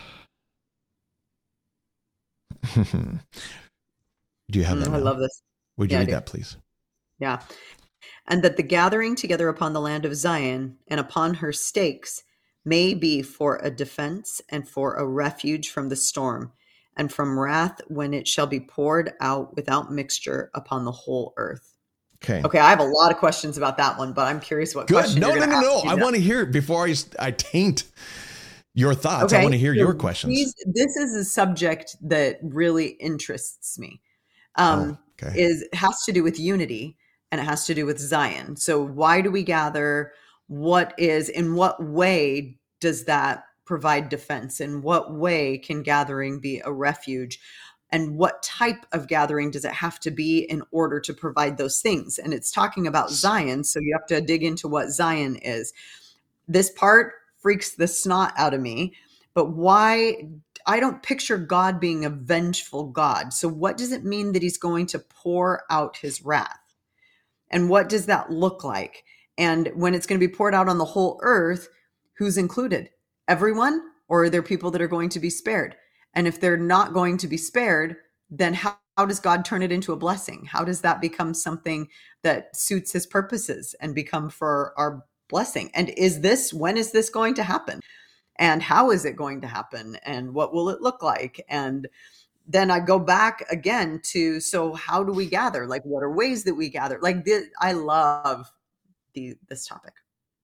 Do you have that? Mm, I now? love this. Would you Yeah, I read do. that, please? Yeah. And that the gathering together upon the land of Zion and upon her stakes may be for a defense and for a refuge from the storm and from wrath when it shall be poured out without mixture upon the whole earth. Okay. Okay, I have a lot of questions about that one, but I'm curious what Good. question No, you're no, gonna no, ask no. me I now. want to hear it before I, I taint your thoughts. Okay, I want to hear so your questions. these- this is a subject that really interests me. Um, Oh, okay. is has to do with unity and it has to do with Zion. So why do we gather? What is, in what way does that provide defense? In what way can gathering be a refuge? And what type of gathering does it have to be in order to provide those things? And it's talking about Zion. So you have to dig into what Zion is. This part freaks the snot out of me, but why? I don't picture God being a vengeful God. So what does it mean that he's going to pour out his wrath? And what does that look like? And when it's going to be poured out on the whole earth, who's included? Everyone? Or are there people that are going to be spared? And if they're not going to be spared, then how, how does God turn it into a blessing? How does that become something that suits his purposes and become for our blessing? And is this, when is this going to happen? And how is it going to happen? And what will it look like? And then I go back again to, so how do we gather? Like, what are ways that we gather? Like, this, I love the, this topic.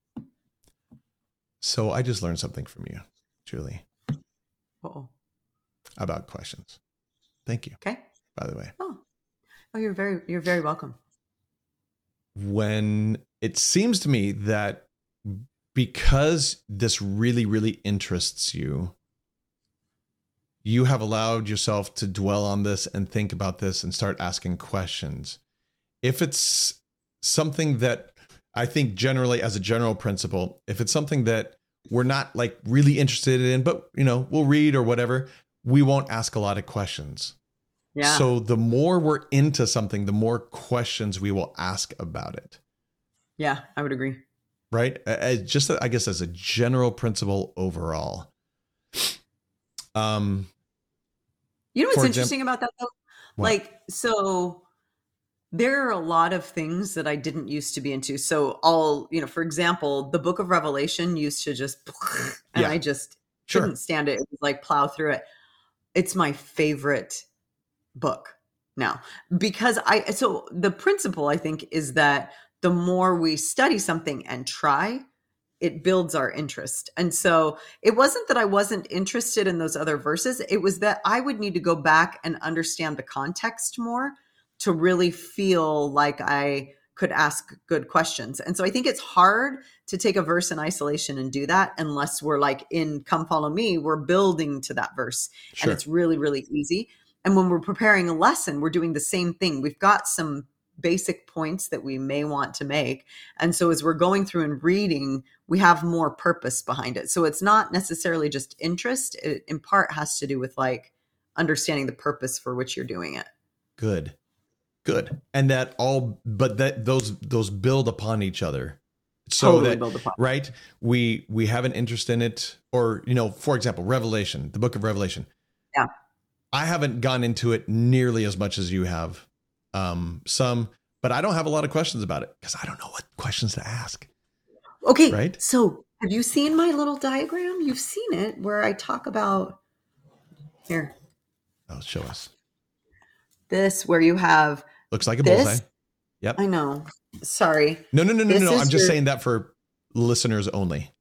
So I just learned something from you, Julie, Uh-oh. about questions. Thank you. Okay. By the way, Oh, oh, you're very, you're very welcome. when it seems to me that because this really, really interests you, you have allowed yourself to dwell on this and think about this and start asking questions. If it's something that I think generally as a general principle, if it's something that we're not like really interested in, but you know, we'll read or whatever, we won't ask a lot of questions. Yeah. So the more we're into something, the more questions we will ask about it. Yeah, I would agree. Right? As just, I guess, as a general principle overall. Um, You know what's for interesting example- about that though? What? Like, so there are a lot of things that I didn't used to be into. So all, you know, for example, the book of Revelation used to just, and Yeah. I just Sure. couldn't stand it. It was like plow through it. It's my favorite book now because I, so the principle I think is that the more we study something and try, it builds our interest. And so it wasn't that I wasn't interested in those other verses. It was that I would need to go back and understand the context more to really feel like I could ask good questions. And so I think it's hard to take a verse in isolation and do that unless we're like in Come Follow Me, we're building to that verse. Sure. And it's really, really easy. And when we're preparing a lesson, we're doing the same thing. We've got some basic points that we may want to make. And so as we're going through and reading, we have more purpose behind it. So it's not necessarily just interest. It in part has to do with like understanding the purpose for which you're doing it. Good. Good. And that all, but that those, those build upon each other. So Totally that, build upon. right. We, we have an interest in it, or, you know, for example, Revelation, the book of Revelation. Yeah. I haven't gone into it nearly as much as you have. Um, some, but I don't have a lot of questions about it because I don't know what questions to ask. Okay. Right. So have you seen my little diagram? You've seen it where I talk about here. Oh, show us. this where you have Looks like a this. bullseye. Yep. I know. Sorry. No, no, no, no, This no. is I'm just your- saying that for listeners only.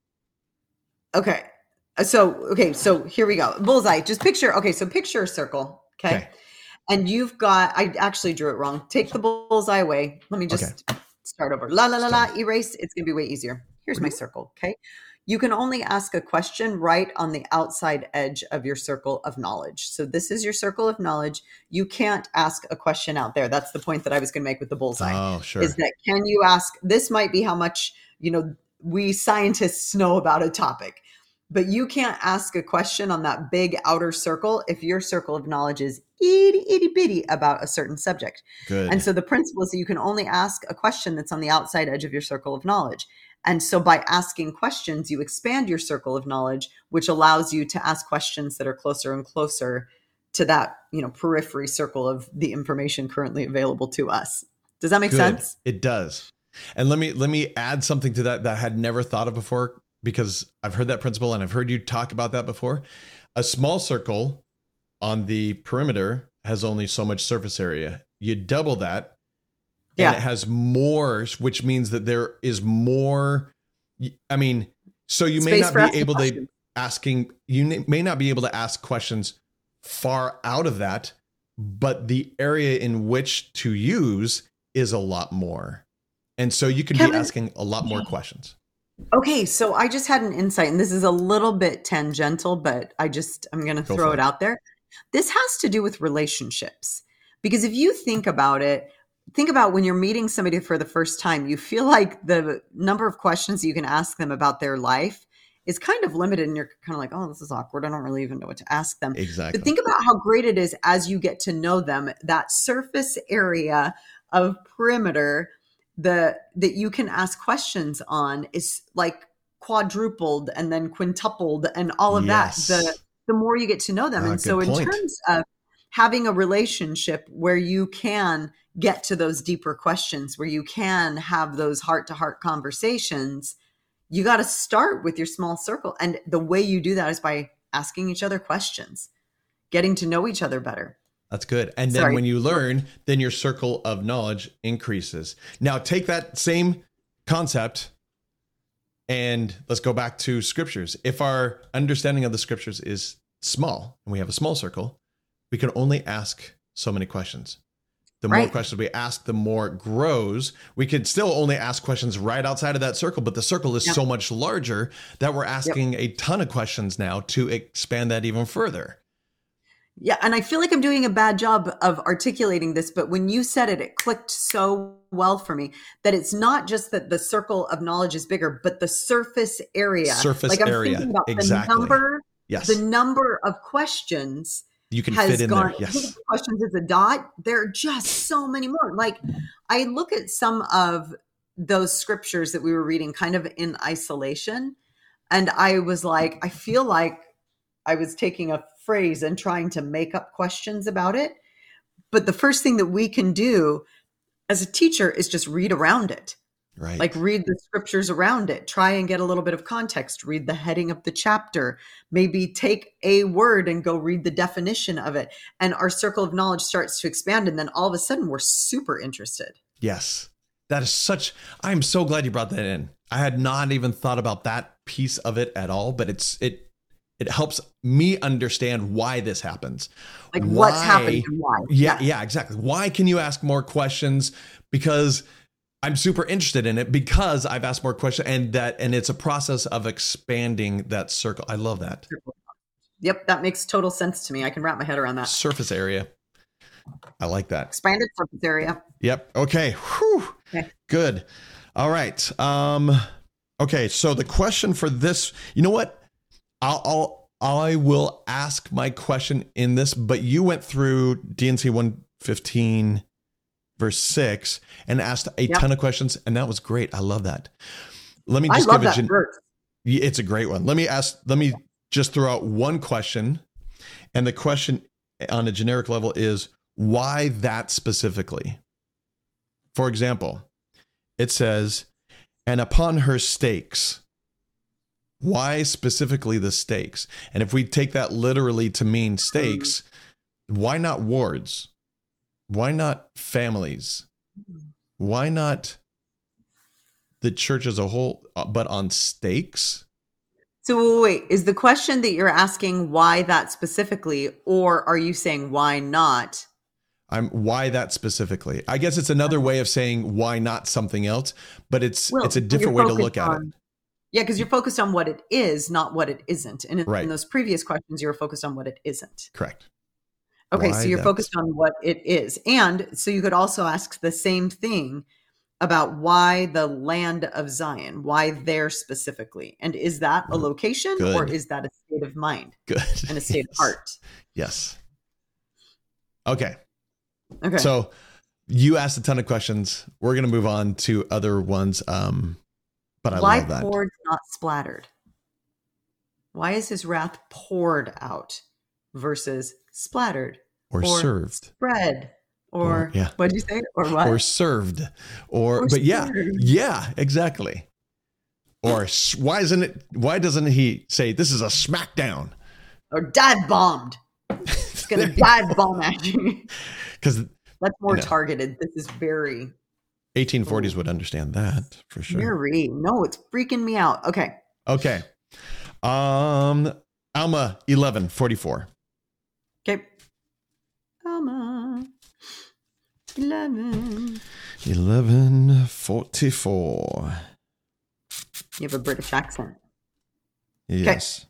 Okay. So, okay. So here we go. Bullseye. Just picture. Okay. So picture a circle. Okay. Okay. And you've got, I actually drew it wrong. Take the bullseye away. Let me just Okay. start over. La, la, la, la, Start. erase. It's going to be way easier. Here's my circle. Okay. You can only ask a question right on the outside edge of your circle of knowledge. So this is your circle of knowledge. You can't ask a question out there. That's the point that I was going to make with the bullseye. Oh, sure. Is that, can you ask, this might be how much, you know, we scientists know about a topic, but you can't ask a question on that big outer circle if your circle of knowledge is itty, itty bitty about a certain subject. Good. And so the principle is that you can only ask a question that's on the outside edge of your circle of knowledge. And so by asking questions, you expand your circle of knowledge, which allows you to ask questions that are closer and closer to that, you know, periphery circle of the information currently available to us. Does that make Good. sense? It does. And let me let me add something to that that I had never thought of before, because I've heard that principle and I've heard you talk about that before. A small circle on the perimeter has only so much surface area. You double that, Yeah. and it has more, which means that there is more. I mean, so you may Space not for be asking able to questions. asking, you may not be able to ask questions far out of that, but the area in which to use is a lot more. And so you can Kevin- be asking a lot more questions. Okay, so I just had an insight, and this is a little bit tangential, but I just, I'm going to Go throw for it it. out there. This has to do with relationships. Because if you think about it, think about when you're meeting somebody for the first time, you feel like the number of questions you can ask them about their life is kind of limited, and you're kind of like, oh, this is awkward. I don't really even know what to ask them. Exactly. But think about how great it is as you get to know them, that surface area of perimeter the that you can ask questions on is like quadrupled and then quintupled and all of Yes. that. The the more you get to know them. Ah, and so good in point. terms of having a relationship where you can get to those deeper questions, where you can have those heart-to-heart conversations, you got to start with your small circle. And the way you do that is by asking each other questions, getting to know each other better. That's good. And then Sorry. when you learn, then your circle of knowledge increases. Now take that same concept and let's go back to scriptures. If our understanding of the scriptures is small and we have a small circle, we can only ask so many questions. The more Right. questions we ask, the more it grows. We could still only ask questions right outside of that circle, but the circle is Yep. so much larger that we're asking a ton of questions now to expand that even further. Yeah, and I feel like I'm doing a bad job of articulating this, but when you said it, it clicked so well for me that it's not just that the circle of knowledge is bigger, but the surface area. Surface like I'm area, thinking about exactly. the number, Yes, the number of questions you can has fit in gone. there. I think Yes. the questions is a dot. There are just so many more. Like I look at some of those scriptures that we were reading kind of in isolation, and I was like, I feel like I was taking a phrase and trying to make up questions about it. But the first thing that we can do as a teacher is just read around it. Right. Like read the scriptures around it, try and get a little bit of context, read the heading of the chapter, maybe take a word and go read the definition of it. And our circle of knowledge starts to expand. And then all of a sudden we're super interested. Yes. That is such, I'm so glad you brought that in. I had not even thought about that piece of it at all, but it's, it, it helps me understand why this happens. Like what's Why- happening and why. Yeah, yeah, exactly. Why can you ask more questions? Because I'm super interested in it, because I've asked more questions, and that, and it's a process of expanding that circle. I love that. Yep. That makes total sense to me. I can wrap my head around that. Surface area. I like that. Expanded surface area. Yep. Okay. Whew. Okay. Good. All right. Um, okay. So the question for this, you know what? I'll, I'll, I will ask my question in this, but you went through D and C one fifteen verse six and asked a Yep. ton of questions, and that was great. I love that. Let me I just love give a that gen- verse. Yeah, it's a great one. Let me ask, let me just throw out one question. And the question on a generic level is, why that specifically? For example, it says, and upon her stakes. Why specifically the stakes? And if we take that literally to mean stakes, why not wards? Why not families? Why not the church as a whole, but on stakes? So wait, is the question that you're asking why that specifically, or are you saying why not? I'm why that specifically. I guess it's another way of saying why not something else, but it's Well, it's a you're different way to look focused at on- it. Yeah, because you're focused on what it is, not what it isn't. And in, Right. in those previous questions, you were focused on what it isn't. Correct. Okay, Why so you're that's- focused on what it is. And so you could also ask the same thing about why the land of Zion, why there specifically. And is that a location Good. or is that a state of mind Good. and a state of Yes. heart? Yes. Okay. Okay. So you asked a ton of questions. We're going to move on to other ones. Um, but I why love that. poured, not splattered? Why is his wrath poured out versus splattered Or, or served. spread? Or, Or- yeah. what did you say? Or what? Or served. Or, Or but yeah, served. yeah, exactly. Or s- why isn't it, why doesn't he say this is a smackdown? Or dive bombed. It's going to dive bomb at you. Because That's more You know. targeted. This is very, eighteen forties would understand that for sure. very, no, it's freaking me out. Okay. Okay. Um, Alma eleven forty-four. Okay. Alma. eleven. eleven forty-four. You have a British accent. Yes.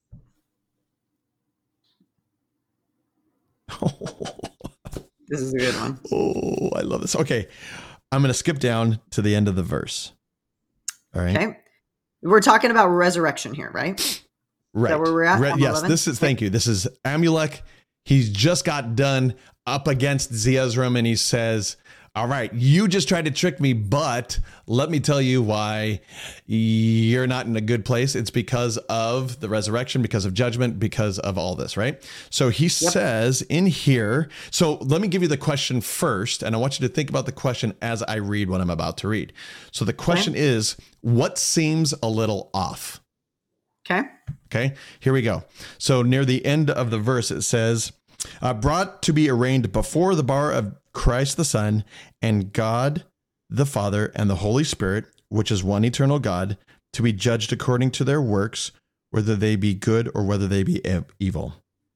This is a good one. Oh, I love this. Okay. I'm going to skip down to the end of the verse. All right. Okay. We're talking about resurrection here, right? Right. where we're at? Right. On Yes. eleven? This is, thank you. This is Amulek. He's just got done up against Zeezrom and he says, all right, you just tried to trick me, but let me tell you why you're not in a good place. It's because of the resurrection, because of judgment, because of all this, right? So he says in here, so let me give you the question first, and I want you to think about the question as I read what I'm about to read. So the question is, what seems a little off? Okay. Okay, here we go. So near the end of the verse, it says, uh, brought to be arraigned before the bar of Christ the Son and God the Father and the Holy Spirit, which is one eternal God, to be judged according to their works, whether they be good or whether they be e- evil.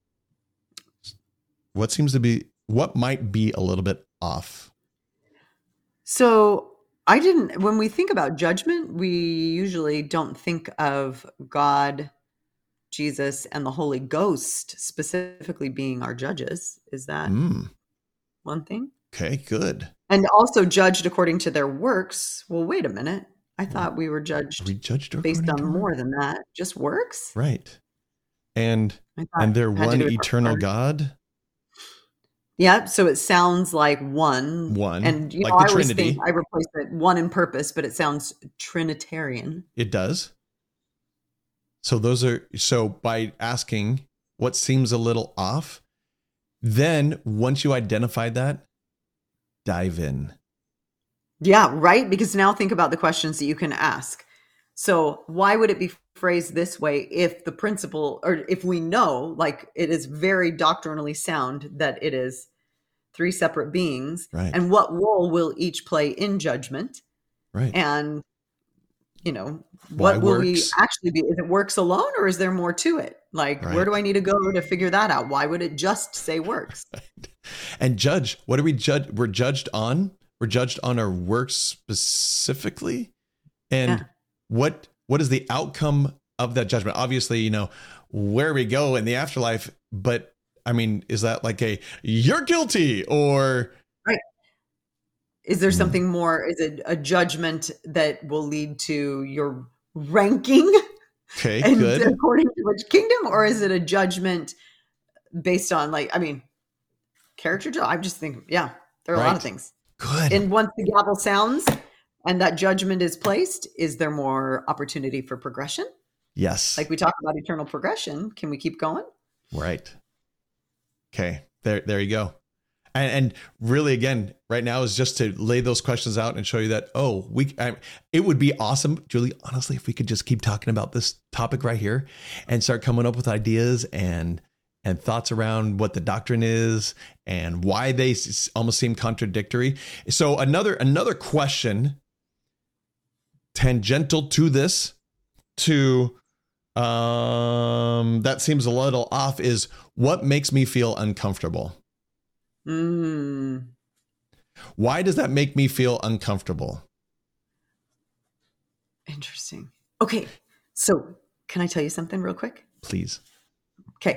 What seems to be, what might be a little bit off? So I didn't, when we think about judgment, we usually don't think of God, Jesus, and the Holy Ghost specifically being our judges. Is that Mm, one thing? okay, good. And also judged according to their works. Well, wait a minute. I thought we were Are judged we judged based according on to- more than that. Just works? Right. And I thought and they're it had to one do with our eternal heart. God. Yeah, so it sounds like one. One, And you like know, the I always Trinity. think I replace it one in purpose, but it sounds Trinitarian. It does. So those are, so by asking what seems a little off, then once you identify that, dive in. Yeah, right. Because now think about the questions that you can ask. So why would it be phrased this way if the principle, or if we know, like it is very doctrinally sound that it is three separate beings, Right. and what role will each play in judgment? Right. And you know, Why what will we works? actually be? Is it works alone, or is there more to it? Like, where Right. do I need to go to figure that out? Why would it just say works? And judge, what are we judge? We're judged on, we're judged on our works specifically. And Yeah. what, what is the outcome of that judgment? Obviously, you know, where we go in the afterlife, but I mean, is that like a, you're guilty, or Is there Hmm. something more? Is it a judgment that will lead to your ranking okay, and good. according to which kingdom, or is it a judgment based on, like, I mean, character? ju- I just think, yeah, there are a lot Right. of things. Good. And once the gavel sounds and that judgment is placed, is there more opportunity for progression? Yes. Like we talk about eternal progression, can we keep going? Right. Okay. There, there you go. And, and really, again, right now is just to lay those questions out and show you that, oh, we, I, it would be awesome, Julie, honestly, if we could just keep talking about this topic right here and start coming up with ideas and, and thoughts around what the doctrine is and why they s- almost seem contradictory. So another another question tangential to this, to um, that seems a little off, is what makes me feel uncomfortable? Mm. Why does that make me feel uncomfortable? Interesting. Okay. So can I tell you something real quick? Please. Okay.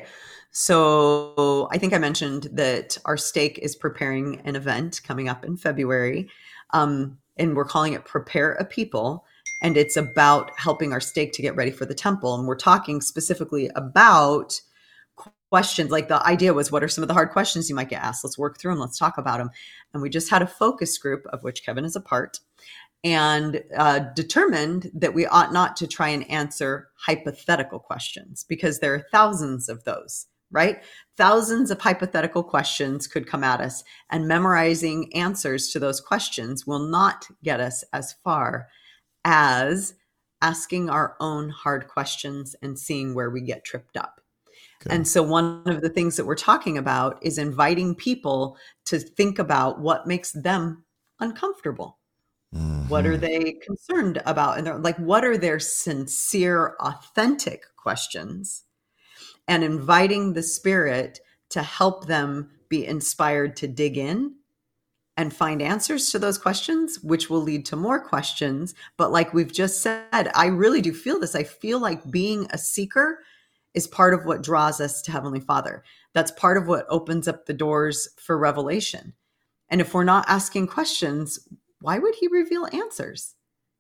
So I think I mentioned that our stake is preparing an event coming up in February. Um, and we're calling it Prepare a People. And it's about helping our stake to get ready for the temple. And we're talking specifically about questions. Like the idea was, what are some of the hard questions you might get asked? Let's work through them. Let's talk about them. And we just had a focus group, of which Kevin is a part, and uh, determined that we ought not to try and answer hypothetical questions, because there are thousands of those, right? Thousands of hypothetical questions could come at us, and memorizing answers to those questions will not get us as far as asking our own hard questions and seeing where we get tripped up. Good. And so one of the things that we're talking about is inviting people to think about what makes them uncomfortable. Mm-hmm. What are they concerned about? And they're like, what are their sincere, authentic questions? And inviting the Spirit to help them be inspired to dig in and find answers to those questions, which will lead to more questions. But like we've just said, I really do feel this. I feel like being a seeker is part of what draws us to Heavenly Father. That's part of what opens up the doors for revelation. And if we're not asking questions, why would He reveal answers?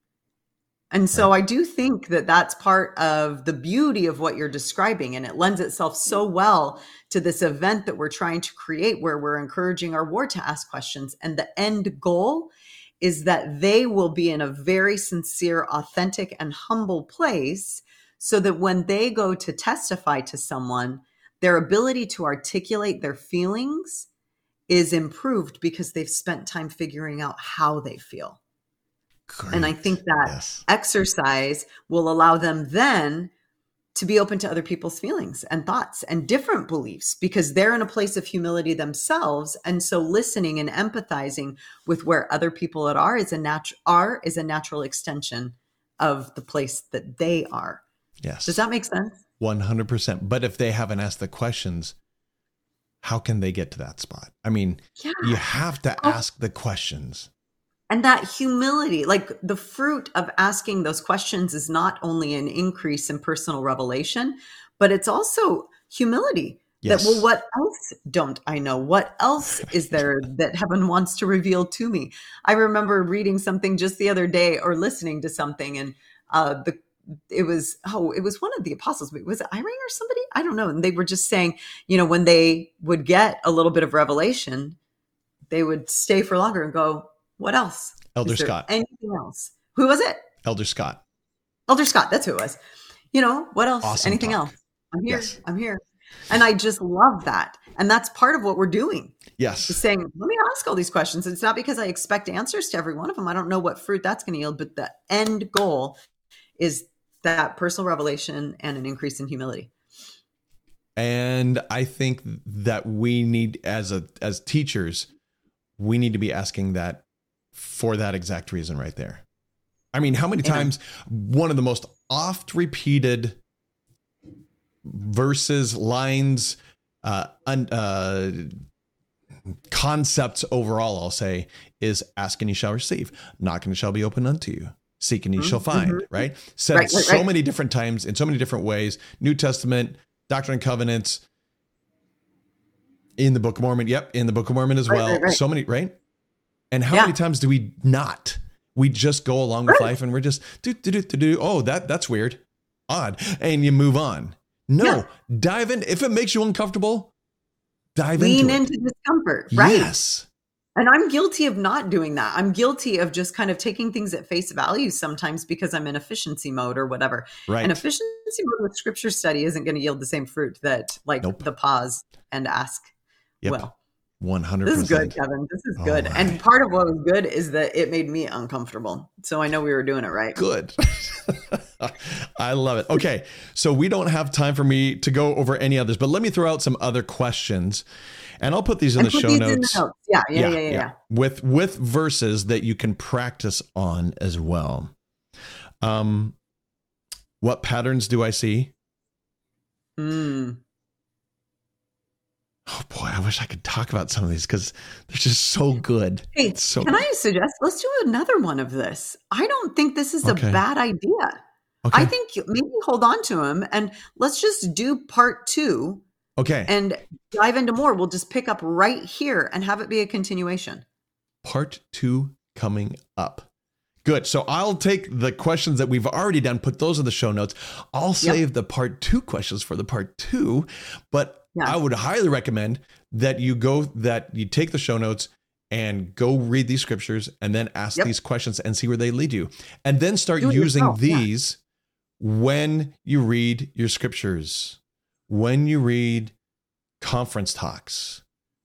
And so right. I do think that that's part of the beauty of what you're describing. And it lends itself so well to this event that we're trying to create, where we're encouraging our ward to ask questions. And the end goal is that they will be in a very sincere, authentic, and humble place, so that when they go to testify to someone, their ability to articulate their feelings is improved because they've spent time figuring out how they feel. Great. And I think that yes. exercise will allow them then to be open to other people's feelings and thoughts and different beliefs, because they're in a place of humility themselves. And so listening and empathizing with where other people are is a natural are is a natural extension of the place that they are. Yes. Does that make sense? one hundred percent. But if they haven't asked the questions, how can they get to that spot? I mean, yeah. you have to oh. ask the questions. And that humility, like the fruit of asking those questions, is not only an increase in personal revelation, but it's also humility. Yes. That, well, what else don't I know? What else is there that heaven wants to reveal to me? I remember reading something just the other day, or listening to something, and uh, the it was, oh, it was one of the apostles. Was it Iring or somebody? I don't know. And they were just saying, you know, when they would get a little bit of revelation, they would stay for longer and go, what else? Elder Scott. Anything else? Who was it? Elder Scott. Elder Scott. That's who it was. You know, what else? Awesome Anything talk. else? I'm here. Yes. I'm here. And I just love that. And that's part of what we're doing. Yes. Is saying, let me ask all these questions. It's not because I expect answers to every one of them. I don't know what fruit that's going to yield, but the end goal is that personal revelation and an increase in humility. And I think that we need, as a as teachers, we need to be asking that for that exact reason right there. I mean, how many Amen. times, one of the most oft repeated verses, lines, uh, un, uh, concepts overall, I'll say, is ask and you shall receive, knock and it shall be opened unto you, seek and you mm-hmm. shall find, mm-hmm. right? Said right, right, so right. many different times in so many different ways. New Testament, Doctrine and Covenants, in the Book of Mormon. Yep. In the Book of Mormon as right, well. Right, right. So many, right? And how yeah. many times do we not? We just go along with right. life and we're just do, do, do, do, do. Oh, that that's weird. Odd. And you move on. No, yeah. dive in. If it makes you uncomfortable, dive Lean into it. into discomfort. Right. Yes. And I'm guilty of not doing that. I'm guilty of just kind of taking things at face value sometimes because I'm in efficiency mode or whatever. Right. And efficiency mode with scripture study isn't going to yield the same fruit that like nope. the pause and ask. Yep. Well, one hundred percent. This is good, Kevin. This is good. Right. And part of what was good is that it made me uncomfortable. So I know we were doing it right. Good. I love it. Okay, so we don't have time for me to go over any others, but let me throw out some other questions, and I'll put these in And the put show these notes. in the notes. Yeah, yeah, yeah, yeah, yeah, yeah. With with verses that you can practice on as well. Um, what patterns do I see? Mm. Oh boy, I wish I could talk about some of these because they're just so good. Hey, so can good. I suggest let's do another one of this? I don't think this is Okay. a bad idea. Okay. I think you- maybe hold on to them and let's just do part two Okay. and dive into more. We'll just pick up right here and have it be a continuation. Part two coming up. Good. So I'll take the questions that we've already done, put those in the show notes. I'll save yep. the part two questions for the part two, but yeah. I would highly recommend that you go, that you take the show notes and go read these scriptures and then ask yep. these questions and see where they lead you. And then start using yourself. these yeah. when you read your scriptures, when you read conference talks.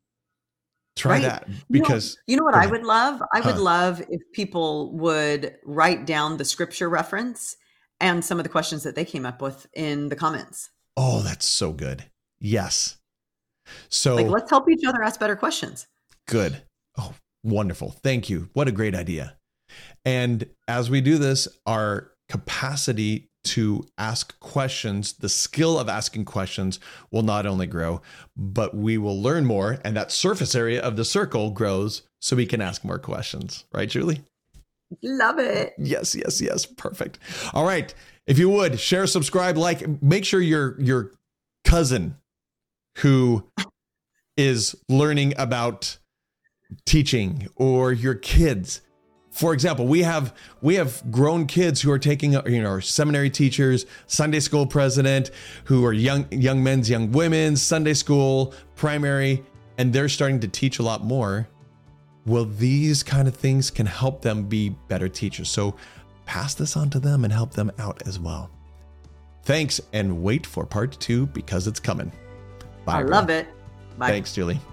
Try right. that because you know, you know what I would love? I would huh. love if people would write down the scripture reference and some of the questions that they came up with in the comments. Oh, that's so good. Yes. So like, let's help each other ask better questions. Good. Oh, wonderful. Thank you. What a great idea. And as we do this, our capacity to ask questions, the skill of asking questions will not only grow, but we will learn more. And that surface area of the circle grows so we can ask more questions. Right, Julie? Love it. Yes, yes, yes. Perfect. All right. If you would share, subscribe, like, make sure your, your cousin who is learning about teaching or your kids. For example, we have we have grown kids who are taking, you know, seminary teachers, Sunday school president, who are young young men's, young women's, Sunday school, primary, and they're starting to teach a lot more. Well, these kind of things can help them be better teachers. So pass this on to them and help them out as well. Thanks, and wait for part two because it's coming. Bye. I love it. Bye. Thanks, Julie.